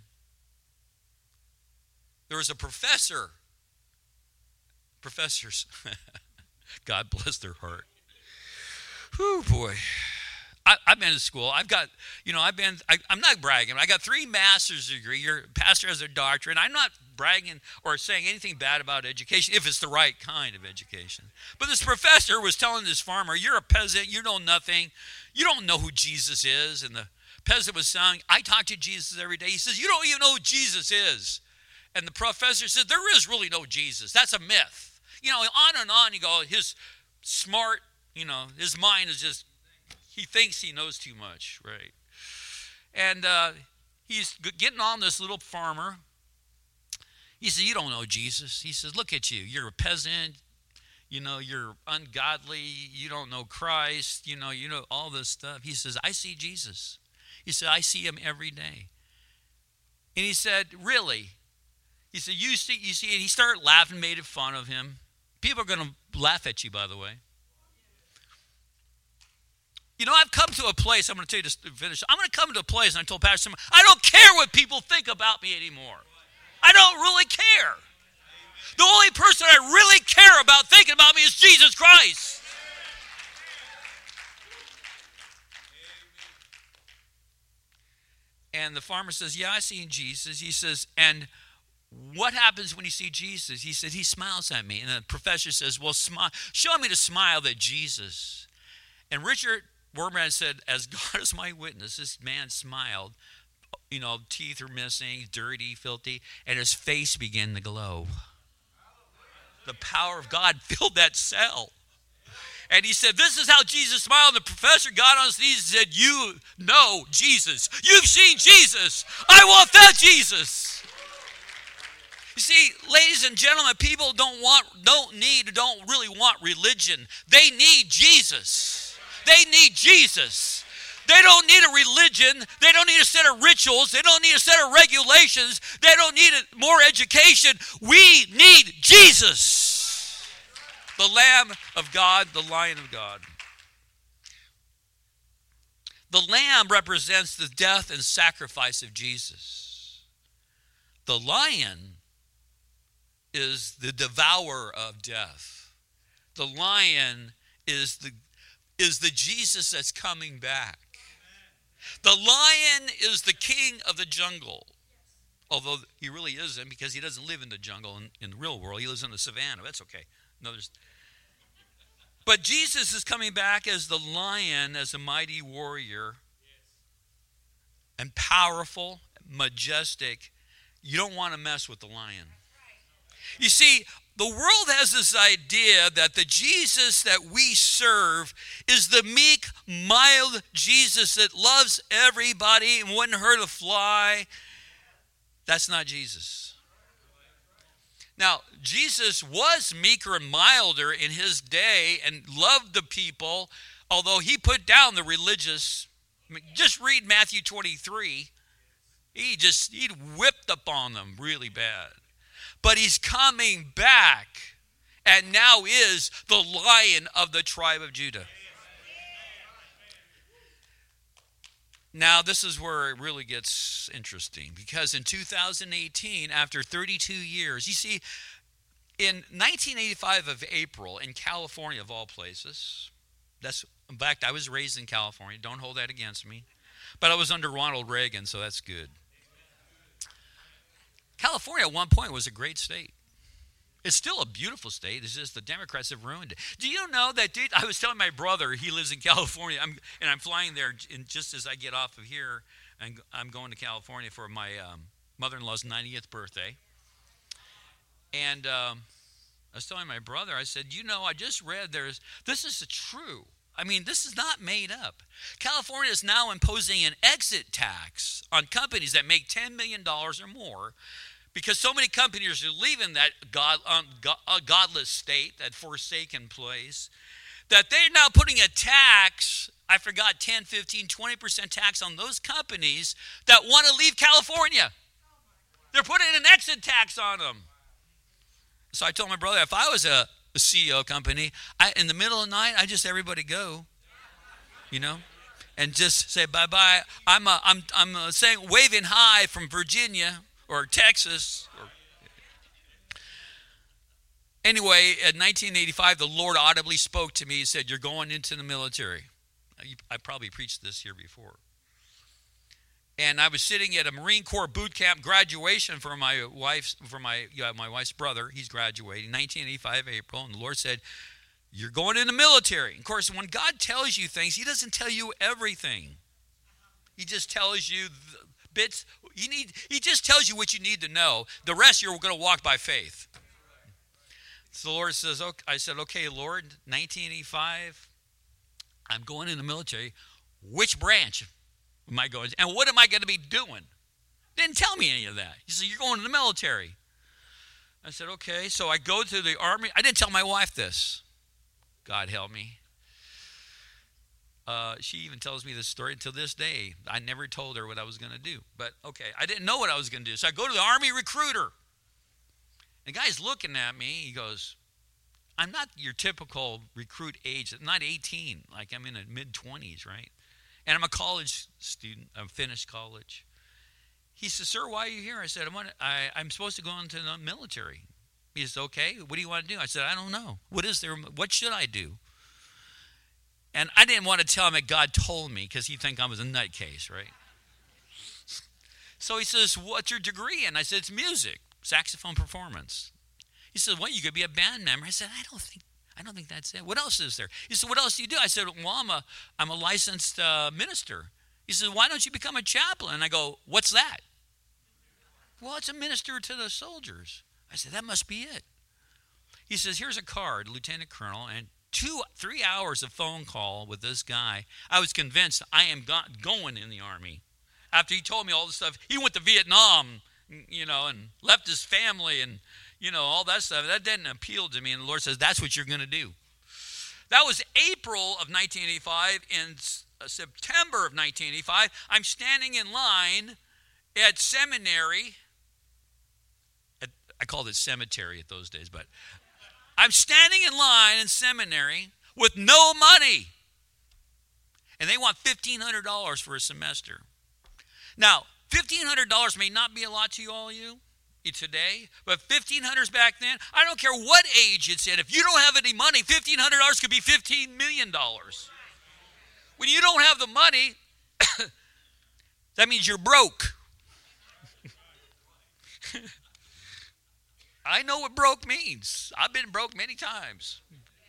there was a professor. Professors. God bless their heart. Whew, boy. I, I've been to school. I've got, you know, I've been, I, I'm not bragging. I got three master's degree. Your pastor has a doctorate. I'm not bragging or saying anything bad about education if it's the right kind of education. But this professor was telling this farmer, you're a peasant. You know nothing. You don't know who Jesus is. And the peasant was saying, I talk to Jesus every day. He says, you don't even know who Jesus is. And the professor said, there is really no Jesus. That's a myth. You know, on and on you go. His smart, you know, his mind is just, he thinks he knows too much, right? And uh, he's getting on this little farmer. He says, you don't know Jesus. He says, look at you. You're a peasant. You know, you're ungodly. You don't know Christ. You know, you know all this stuff. He says, I see Jesus. He said, I see him every day. And he said, really? He said, you see, you see, and he started laughing, made fun of him. People are going to laugh at you, by the way. You know, I've come to a place, I'm going to tell you to finish. I'm going to come to a place, and I told Pastor, I don't care what people think about me anymore. I don't really care. The only person I really care about thinking about me is Jesus Christ. And the farmer says, yeah, I seen Jesus. He says, and what happens when you see Jesus? He said, he smiles at me. And the professor says, well, smile. Show me the smile that Jesus. And Richard Wurmbrand said, as God is my witness, this man smiled. You know, teeth are missing, dirty, filthy, and his face began to glow. The power of God filled that cell. And he said, this is how Jesus smiled. And the professor got on his knees and said, you know Jesus. You've seen Jesus. I want that Jesus. You see, ladies and gentlemen, people don't want, don't need, don't really want religion. They need Jesus. They need Jesus. They don't need a religion. They don't need a set of rituals. They don't need a set of regulations. They don't need more education. We need Jesus. The Lamb of God, the Lion of God. The Lamb represents the death and sacrifice of Jesus. The Lion is the devourer of death. The Lion is the, is the Jesus that's coming back. The Lion is the king of the jungle. Although he really isn't, because he doesn't live in the jungle in, in the real world. He lives in the savannah. That's okay. No, there's... But Jesus is coming back as the lion, as a mighty warrior, and powerful, majestic. You don't want to mess with the lion. You see, the world has this idea that the Jesus that we serve is the meek, mild Jesus that loves everybody and wouldn't hurt a fly. That's not Jesus. Now, Jesus was meeker and milder in his day and loved the people, although he put down the religious. I mean, just read Matthew twenty-three. He just, he whipped upon them really bad. But he's coming back and now is the Lion of the tribe of Judah. Now, this is where it really gets interesting, because in two thousand eighteen, after thirty-two years, you see, in nineteen eighty-five of April, in California of all places, that's, in fact, I was raised in California. Don't hold that against me. But I was under Ronald Reagan, so that's good. California at one point was a great state. It's still a beautiful state. It's just the Democrats have ruined it. Do you know that, dude, I was telling my brother, he lives in California, I'm, and I'm flying there in, just as I get off of here, and I'm going to California for my um, mother-in-law's ninetieth birthday. And um, I was telling my brother, I said, you know, I just read there's, this is true. I mean, this is not made up. California is now imposing an exit tax on companies that make ten million dollars or more, because so many companies are leaving that God, um, God, uh, godless state, that forsaken place, that they're now putting a tax, I forgot, ten, fifteen, twenty percent tax on those companies that want to leave California. They're putting an exit tax on them. So I told my brother, if I was a, a C E O company, I, in the middle of the night, I just everybody go, you know, and just say bye-bye. I'm, uh, I'm, I'm uh, saying, waving hi from Virginia or Texas. Or... Anyway, in nineteen eighty-five, the Lord audibly spoke to me. He said, you're going into the military. I probably preached this here before. And I was sitting at a Marine Corps boot camp graduation for my wife's, for my, yeah, my wife's brother. He's graduating, nineteen eighty-five, April. And the Lord said, you're going in the military. And of course, when God tells you things, he doesn't tell you everything. He just tells you the bits. You need, he just tells you what you need to know. The rest you're going to walk by faith. So the Lord says, okay, I said, okay, Lord, nineteen eighty-five, I'm going in the military. Which branch am I going to? And what am I going to be doing? Didn't tell me any of that. He said, you're going to the military. I said, okay. So I go to the Army. I didn't tell my wife this. God help me. Uh, she even tells me this story until this day. I never told her what I was going to do. But, okay, I didn't know what I was going to do. So I go to the Army recruiter. The guy's looking at me. He goes, I'm not your typical recruit age. I'm not eighteen. Like, I'm in the mid-twenties, right? And I'm a college student. I finished college. He says, sir, why are you here? I said, I'm, on, I, I'm supposed to go into the military. He said, okay, what do you want to do? I said, I don't know. What is there? What should I do? And I didn't want to tell him that God told me because he'd think I was a nutcase, right? So he says, what's your degree in? I said, it's music, saxophone performance. He said, well, you could be a band member. I said, I don't think I don't think that's it. What else is there? He said, what else do you do? I said, well, I'm a, I'm a licensed uh, minister. He said, why don't you become a chaplain? And I go, what's that? Well, it's a minister to the soldiers. I said, that must be it. He says, here's a card, Lieutenant Colonel, and two, three hours of phone call with this guy. I was convinced I am go- going in the Army. After he told me all this stuff, he went to Vietnam, you know, and left his family and, you know, all that stuff. That didn't appeal to me. And the Lord says, that's what you're going to do. That was April of nineteen eighty-five. In September of nineteen eighty-five, I'm standing in line at seminary. At, I called it cemetery at those days, but I'm standing in line in seminary with no money. And they want fifteen hundred dollars for a semester. Now, fifteen hundred dollars may not be a lot to you all you today, but fifteen hundred dollars back then, I don't care what age it's in. If you don't have any money, fifteen hundred dollars could be fifteen million dollars. When you don't have the money, that means you're broke. I know what broke means. I've been broke many times.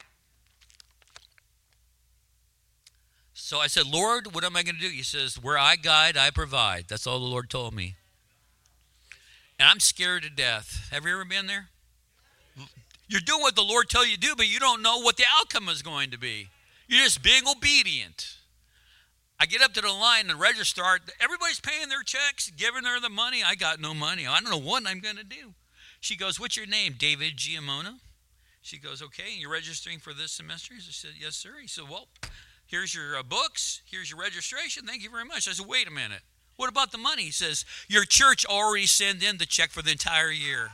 So I said, Lord, what am I going to do? He says, where I guide, I provide. That's all the Lord told me. And I'm scared to death. Have you ever been there? You're doing what the Lord tells you to do, but you don't know what the outcome is going to be. You're just being obedient. I get up to the line and register. Everybody's paying their checks, giving her the money. I got no money. I don't know what I'm going to do. She goes, what's your name? David Giamona. She goes, okay, and you're registering for this semester? I said, yes, sir. He said, well, here's your uh, books. Here's your registration. Thank you very much. I said, wait a minute. What about the money? He says, your church already sent in the check for the entire year.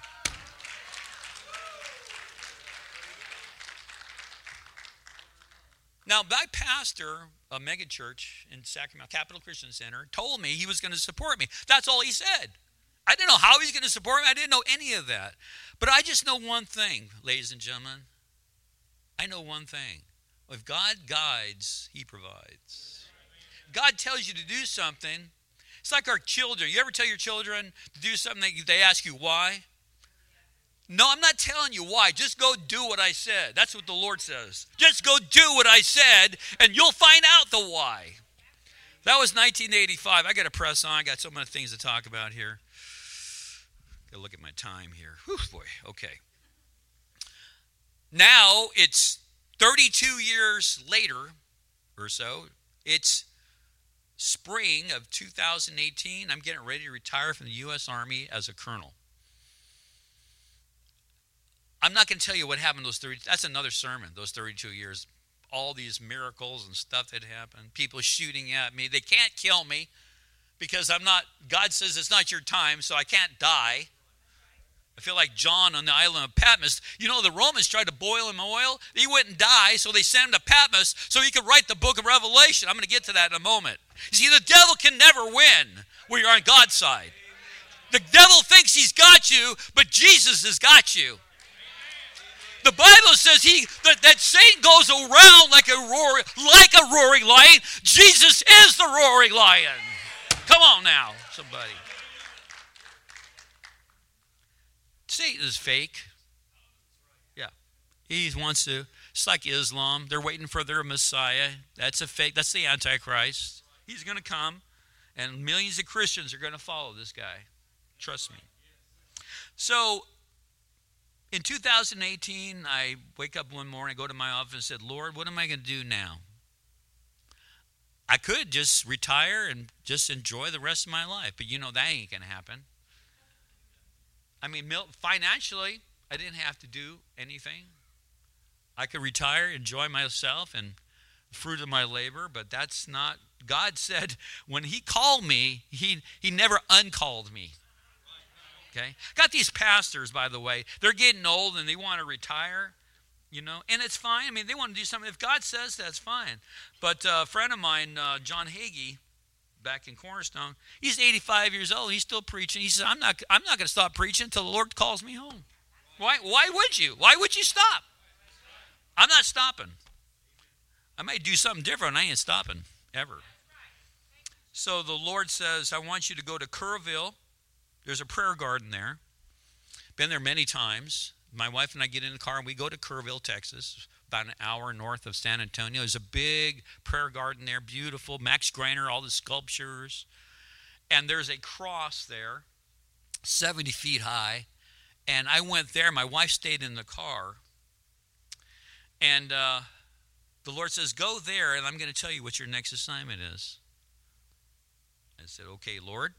Now, my pastor, a mega church in Sacramento, Capital Christian Center, told me he was going to support me. That's all he said. I didn't know how he was going to support me. I didn't know any of that. But I just know one thing, ladies and gentlemen. I know one thing. If God guides, he provides. God tells you to do something. It's like our children. You ever tell your children to do something that they ask you why? No, I'm not telling you why. Just go do what I said. That's what the Lord says. Just go do what I said, and you'll find out the why. That was nineteen eighty-five. I got to press on. I got so many things to talk about here. Got to look at my time here. Whew, boy, okay. Now it's thirty-two years later or so. It's spring of two thousand eighteen. I'm getting ready to retire from the U S Army as a colonel. I'm not going to tell you what happened those thirty. That's another sermon. Those thirty-two years, all these miracles and stuff that happened. People shooting at me. They can't kill me because I'm not. God says it's not your time, so I can't die. I feel like John on the island of Patmos. You know, the Romans tried to boil him in oil. He wouldn't die, so they sent him to Patmos so he could write the book of Revelation. I'm going to get to that in a moment. You see, the devil can never win when you're on God's side. The devil thinks he's got you, but Jesus has got you. The Bible says he that, that Satan goes around like a roaring, like a roaring lion. Jesus is the roaring lion. Come on now, somebody. Satan is fake. Yeah. He wants to, it's like Islam. They're waiting for their Messiah. That's a fake, that's the Antichrist. He's going to come, and millions of Christians are going to follow this guy. Trust me. So, in two thousand eighteen, I wake up one morning, I go to my office and said, Lord, what am I going to do now? I could just retire and just enjoy the rest of my life, but you know that ain't going to happen. I mean, financially, I didn't have to do anything. I could retire, enjoy myself and the fruit of my labor, but that's not, God said when he called me, he, he never uncalled me. Okay? Got these pastors, by the way. They're getting old and they want to retire, you know, and it's fine. I mean, they want to do something. If God says that's fine. But uh, a friend of mine, uh, John Hagee, back in Cornerstone, he's eighty-five years old. He's still preaching. He says, I'm not, I'm not going to stop preaching until the Lord calls me home. Why, why would you? Why would you stop? I'm not stopping. I might do something different. I ain't stopping ever. So the Lord says, I want you to go to Kerrville. There's a prayer garden there. Been there many times. My wife and I get in the car and we go to Kerrville, Texas, about an hour north of San Antonio. There's a big prayer garden there, beautiful. Max Greiner, all the sculptures. And there's a cross there, seventy feet high. And I went there. My wife stayed in the car. And uh, the Lord says, go there, and I'm going to tell you what your next assignment is. I said, okay, Lord.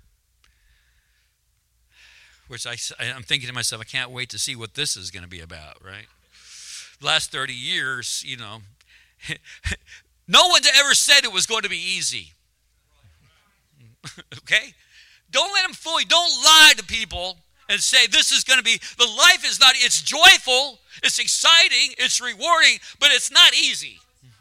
Which I, I'm thinking to myself, I can't wait to see what this is going to be about, right? The last thirty years, you know, no one's ever said it was going to be easy. Okay? Don't let them fool you. Don't lie to people and say this is going to be, the life is not, it's joyful, it's exciting, it's rewarding, but it's not easy.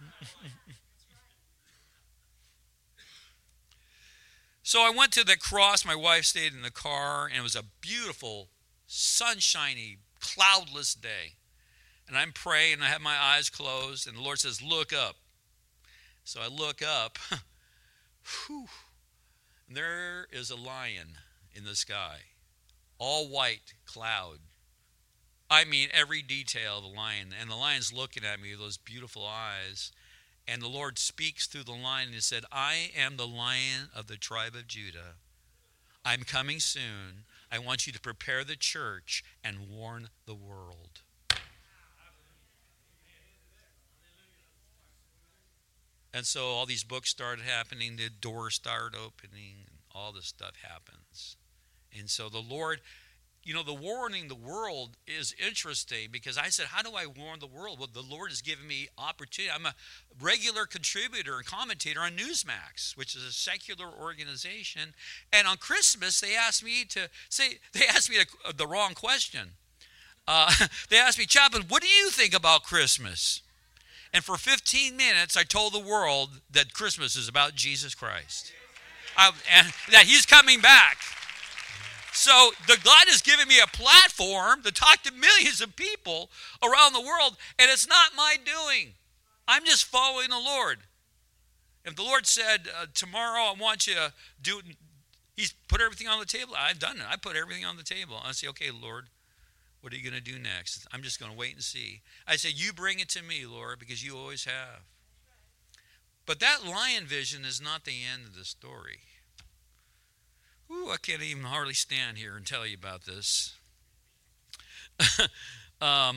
So I went to the cross. My wife stayed in the car, and it was a beautiful, sunshiny, cloudless day. And I'm praying, and I have my eyes closed, and the Lord says, look up. So I look up. Whew. And there is a lion in the sky, all white cloud. I mean, every detail of the lion. And the lion's looking at me with those beautiful eyes. And the Lord speaks through the lion and said, I am the Lion of the tribe of Judah. I'm coming soon. I want you to prepare the church and warn the world. And so all these books started happening. The doors started opening. And all this stuff happens. And so the Lord, you know, the warning the world is interesting because I said, how do I warn the world? Well, the Lord has given me opportunity. I'm a regular contributor and commentator on Newsmax, which is a secular organization. And on Christmas, they asked me to say, they asked me the, the wrong question. Uh, they asked me, Chaplain, what do you think about Christmas? And for fifteen minutes, I told the world that Christmas is about Jesus Christ. I, and that he's coming back. So the God has given me a platform to talk to millions of people around the world, and it's not my doing. I'm just following the Lord. If the Lord said, uh, tomorrow I want you to do it, he's put everything on the table. I've done it. I put everything on the table. I say, okay, Lord, what are you going to do next? I'm just going to wait and see. I say, you bring it to me, Lord, because you always have. But that lion vision is not the end of the story. Ooh, I can't even hardly stand here and tell you about this. um,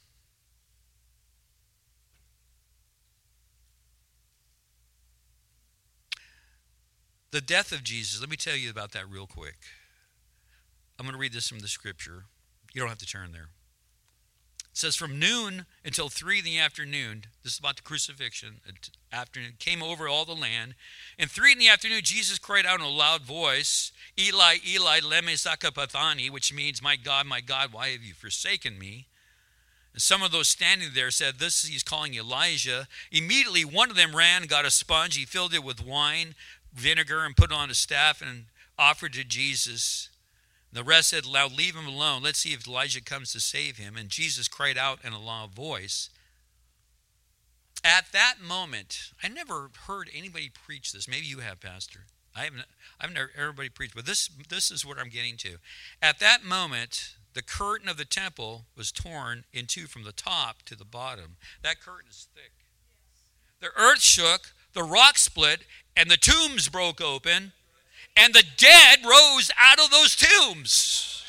the death of Jesus, let me tell you about that real quick. I'm going to read this from the scripture. You don't have to turn there. It says, from noon until three in the afternoon, this is about the crucifixion, afternoon, came over all the land. And three in the afternoon, Jesus cried out in a loud voice, Eli, Eli, lema sabachthani, which means, my God, my God, why have you forsaken me? And some of those standing there said, this he's calling Elijah. Immediately one of them ran and got a sponge. He filled it with wine, vinegar, and put it on a staff and offered to Jesus. The rest said aloud, leave him alone. Let's see if Elijah comes to save him. And Jesus cried out in a loud voice. At that moment, I never heard anybody preach this. Maybe you have, Pastor. I haven't. I've never heard everybody preach, but this this is what I'm getting to. At that moment, the curtain of the temple was torn in two from the top to the bottom. That curtain is thick. The earth shook, the rock split, and the tombs broke open. And the dead rose out of those tombs.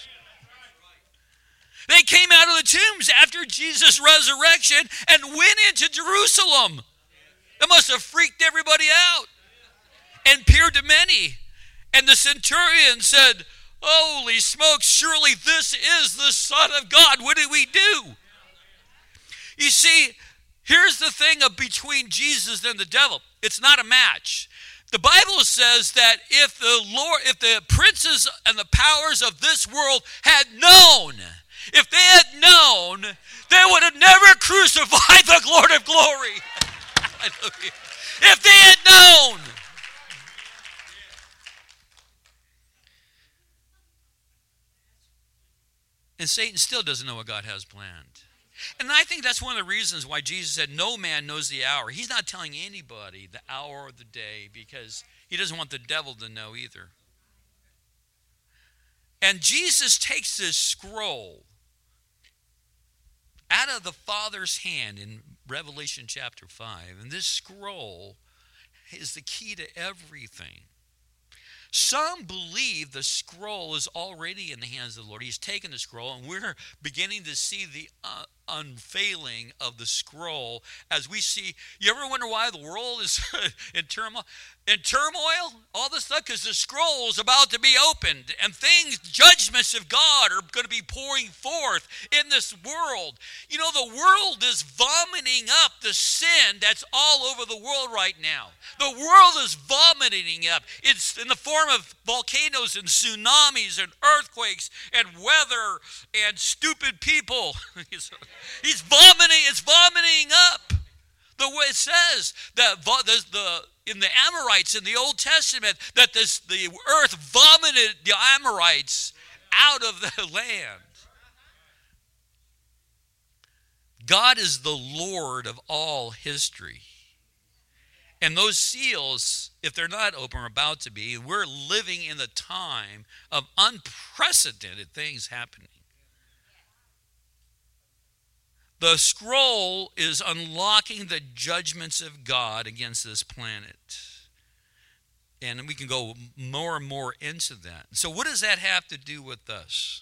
They came out of the tombs after Jesus' resurrection and went into Jerusalem. That must have freaked everybody out and appeared to many. And the centurion said, holy smokes, surely this is the Son of God. What do we do? You see, here's the thing of between Jesus and the devil. It's not a match. The Bible says that if the Lord, if the princes and the powers of this world had known, if they had known, they would have never crucified the Lord of glory. If they had known. And Satan still doesn't know what God has planned. And I think that's one of the reasons why Jesus said no man knows the hour. He's not telling anybody the hour or the day because he doesn't want the devil to know either. And Jesus takes this scroll out of the Father's hand in Revelation chapter five. And this scroll is the key to everything. Some believe the scroll is already in the hands of the Lord. He's taken the scroll, and we're beginning to see the uh, unveiling of the scroll as we see. You ever wonder why the world is in turmoil? In turmoil, all this stuff, because the scroll is about to be opened, and things, judgments of God are going to be pouring forth in this world. You know, the world is vomiting up the sin that's all over the world right now. The world is vomiting up. It's in the form of volcanoes and tsunamis and earthquakes and weather and stupid people. He's vomiting. It's vomiting up. The way it says that the, the in the Amorites in the Old Testament that this the earth vomited the Amorites out of the land. God is the Lord of all history. And those seals, if they're not open, are about to be. We're living in the time of unprecedented things happening. The scroll is unlocking the judgments of God against this planet. And we can go more and more into that. So what does that have to do with us?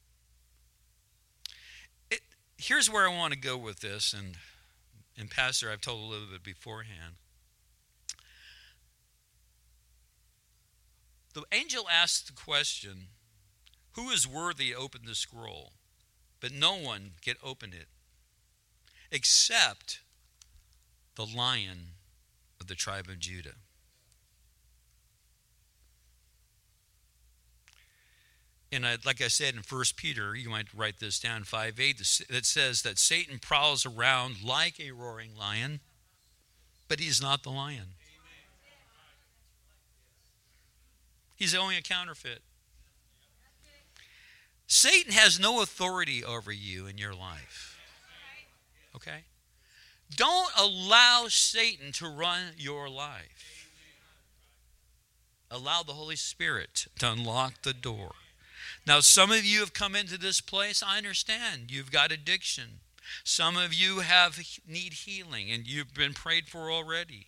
It, here's where I want to go with this. And, and Pastor, I've told a little bit beforehand. The angel asked the question, who is worthy to open the scroll? But no one can open it except the Lion of the tribe of Judah. And I, like I said in First Peter, you might write this down, five eight, that says that Satan prowls around like a roaring lion, but he's not the lion. He's only a counterfeit. Satan has no authority over you in your life. Okay? Don't allow Satan to run your life. Allow the Holy Spirit to unlock the door. Now, some of you have come into this place. I understand. You've got addiction. Some of you have need healing, and you've been prayed for already.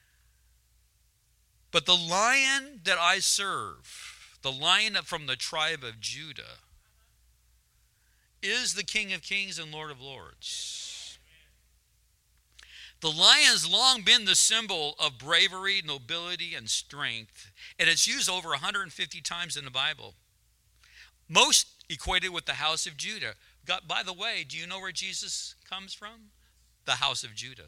But the Lion that I serve, the Lion from the tribe of Judah, is the King of Kings and Lord of Lords. The lion has long been the symbol of bravery, nobility, and strength, and it's used over one hundred fifty times in the Bible. Most equated with the house of Judah. God, by the way, do you know where Jesus comes from? The house of Judah.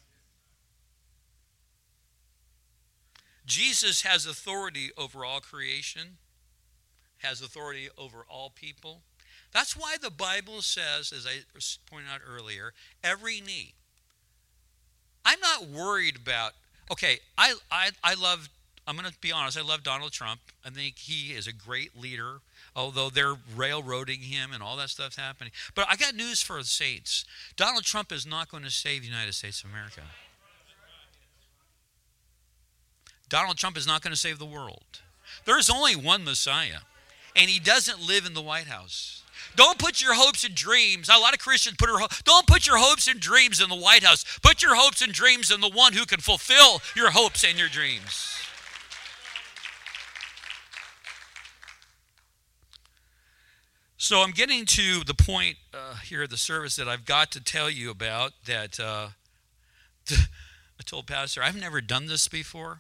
Jesus has authority over all creation, has authority over all people. That's why the Bible says, as I pointed out earlier, every knee. I'm not worried about, okay, I, I, I love, I'm going to be honest, I love Donald Trump. I think he is a great leader, although they're railroading him and all that stuff's happening. But I got news for the saints. Donald Trump is not going to save the United States of America. Donald Trump is not going to save the world. There's only one Messiah, and he doesn't live in the White House. Don't put your hopes and dreams. A lot of Christians put their don't put your hopes and dreams in the White House. Put your hopes and dreams in the one who can fulfill your hopes and your dreams. So I'm getting to the point uh, here of the service that I've got to tell you about that uh, I told Pastor, I've never done this before.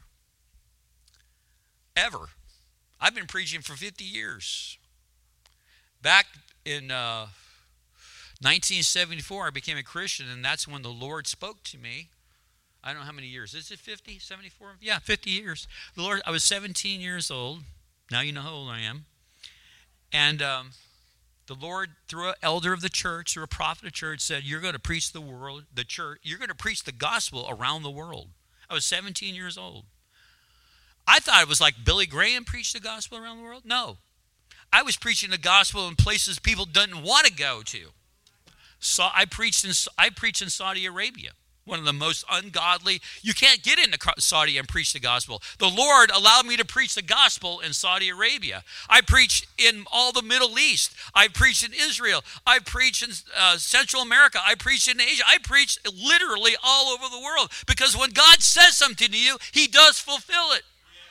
Ever. I've been preaching for fifty years. Back in uh, nineteen seventy-four, I became a Christian, and that's when the Lord spoke to me. I don't know how many years. Is it fifty, seventy-four? Yeah, fifty years. The Lord, I was seventeen years old. Now you know how old I am. And um, the Lord, through an elder of the church, through a prophet of the church, said, you're going to preach the world, the church, you're going to preach the gospel around the world. I was seventeen years old. I thought it was like Billy Graham preached the gospel around the world. No. I was preaching the gospel in places people didn't want to go to. So I preached in I preached in Saudi Arabia, one of the most ungodly. You can't get into Saudi and preach the gospel. The Lord allowed me to preach the gospel in Saudi Arabia. I preached in all the Middle East. I preached in Israel. I preached in uh, Central America. I preached in Asia. I preached literally all over the world, because when God says something to you, he does fulfill it.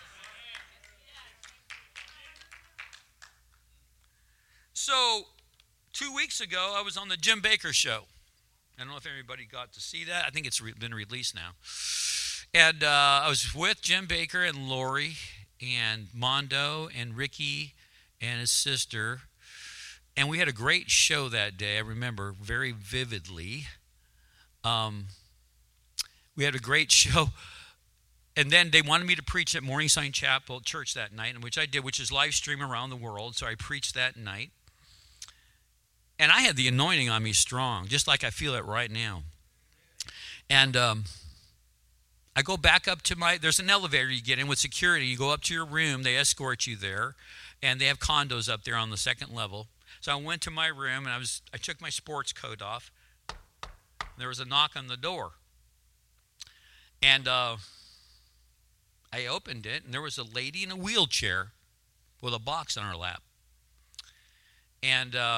So two weeks ago, I was on the Jim Bakker show. I don't know if anybody got to see that. I think it's re- been released now. And uh, I was with Jim Bakker and Lori and Mondo and Ricky and his sister. And we had a great show that day. I remember very vividly. Um, we had a great show. And then they wanted me to preach at Morningside Chapel Church that night, which I did, which is live stream around the world. So I preached that night. And I had the anointing on me strong, just like I feel it right now. And um, I go back up to my, there's an elevator you get in with security. You go up to your room, they escort you there, and they have condos up there on the second level. So I went to my room, and I was, I took my sports coat off. There was a knock on the door. And uh, I opened it, and there was a lady in a wheelchair with a box on her lap. And uh,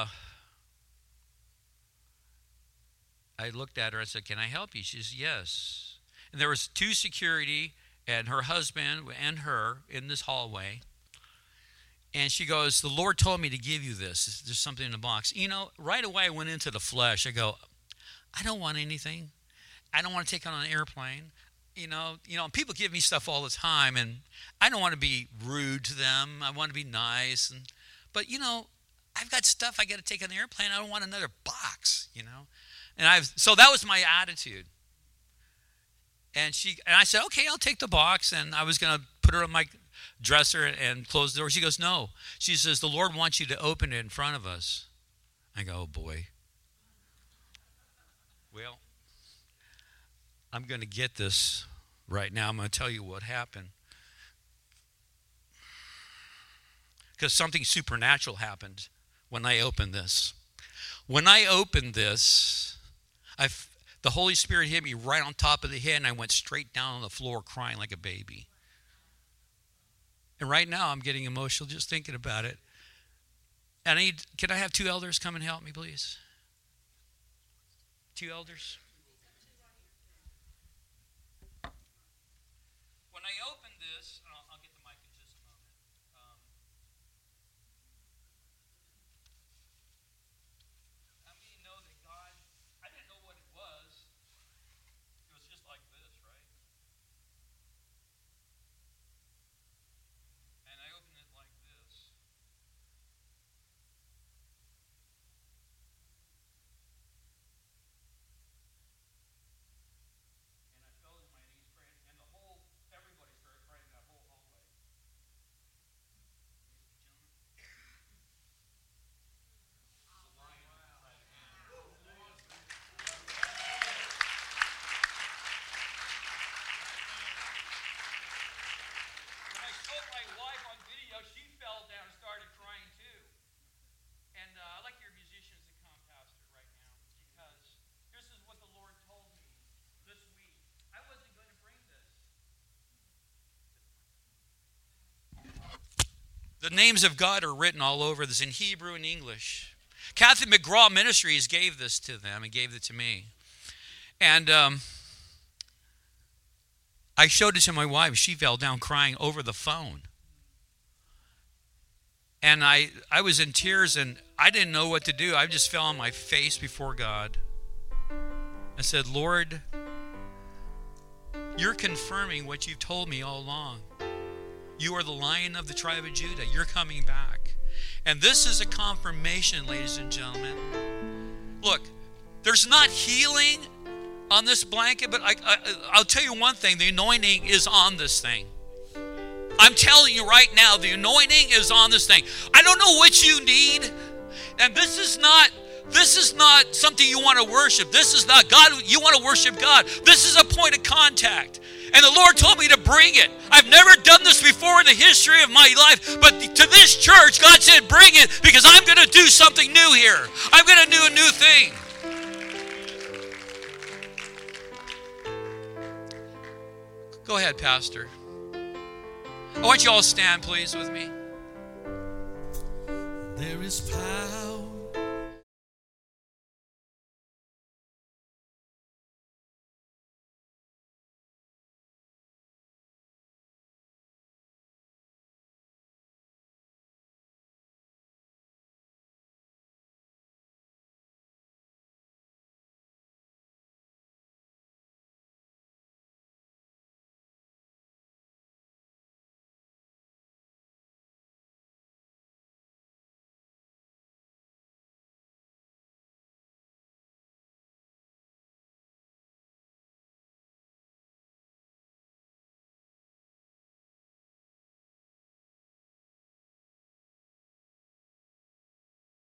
I looked at her. I said, can I help you? She says, yes. And there was two security and her husband and her in this hallway. And she goes, the Lord told me to give you this. There's something in the box. You know, right away I went into the flesh. I go, I don't want anything. I don't want to take on an airplane. You know, you know, people give me stuff all the time, and I don't want to be rude to them. I want to be nice. And but, you know, I've got stuff I got to take on the airplane. I don't want another box, you know. And I've so that was my attitude. And she and I said, okay, I'll take the box. And I was going to put her on my dresser and close the door. She goes, no. She says, the Lord wants you to open it in front of us. I go, oh, boy. Well, I'm going to get this right now. I'm going to tell you what happened. Because something supernatural happened when I opened this. When I opened this, I, the Holy Spirit hit me right on top of the head, and I went straight down on the floor crying like a baby. And right now, I'm getting emotional just thinking about it. And I need, can I have two elders come and help me, please? Two elders. When I opened this, I'll, I'll get the mic in just a moment. Um, how many know that God, I didn't know what it was. It was just like this, right? And I opened it like this. And I fell to my knees praying, and the whole, everybody started praying that whole hallway. The lion inside of When I showed my wife on video, she fell down and started crying too. And uh, I'd like your musicians to come, Pastor, right now, because this is what the Lord told me this week. I wasn't going to bring this. The names of God are written all over this in Hebrew and English. Kathy McGraw Ministries gave this to them and gave it to me. And um, I showed it to my wife. She fell down crying over the phone. And I, I was in tears, and I didn't know what to do. I just fell on my face before God. I said, Lord, you're confirming what you've told me all along. You are the Lion of the tribe of Judah. You're coming back. And this is a confirmation, ladies and gentlemen. Look, there's not healing on this blanket, but I, I, I'll tell you one thing. The anointing is on this thing. I'm telling you right now, the anointing is on this thing. I don't know what you need. And this is not this is not something you want to worship. This is not God. You want to worship God. This is a point of contact. And the Lord told me to bring it. I've never done this before in the history of my life. But to this church, God said, bring it because I'm going to do something new here. I'm going to do a new thing. Go ahead, Pastor. I want you all to stand, please, with me. There is power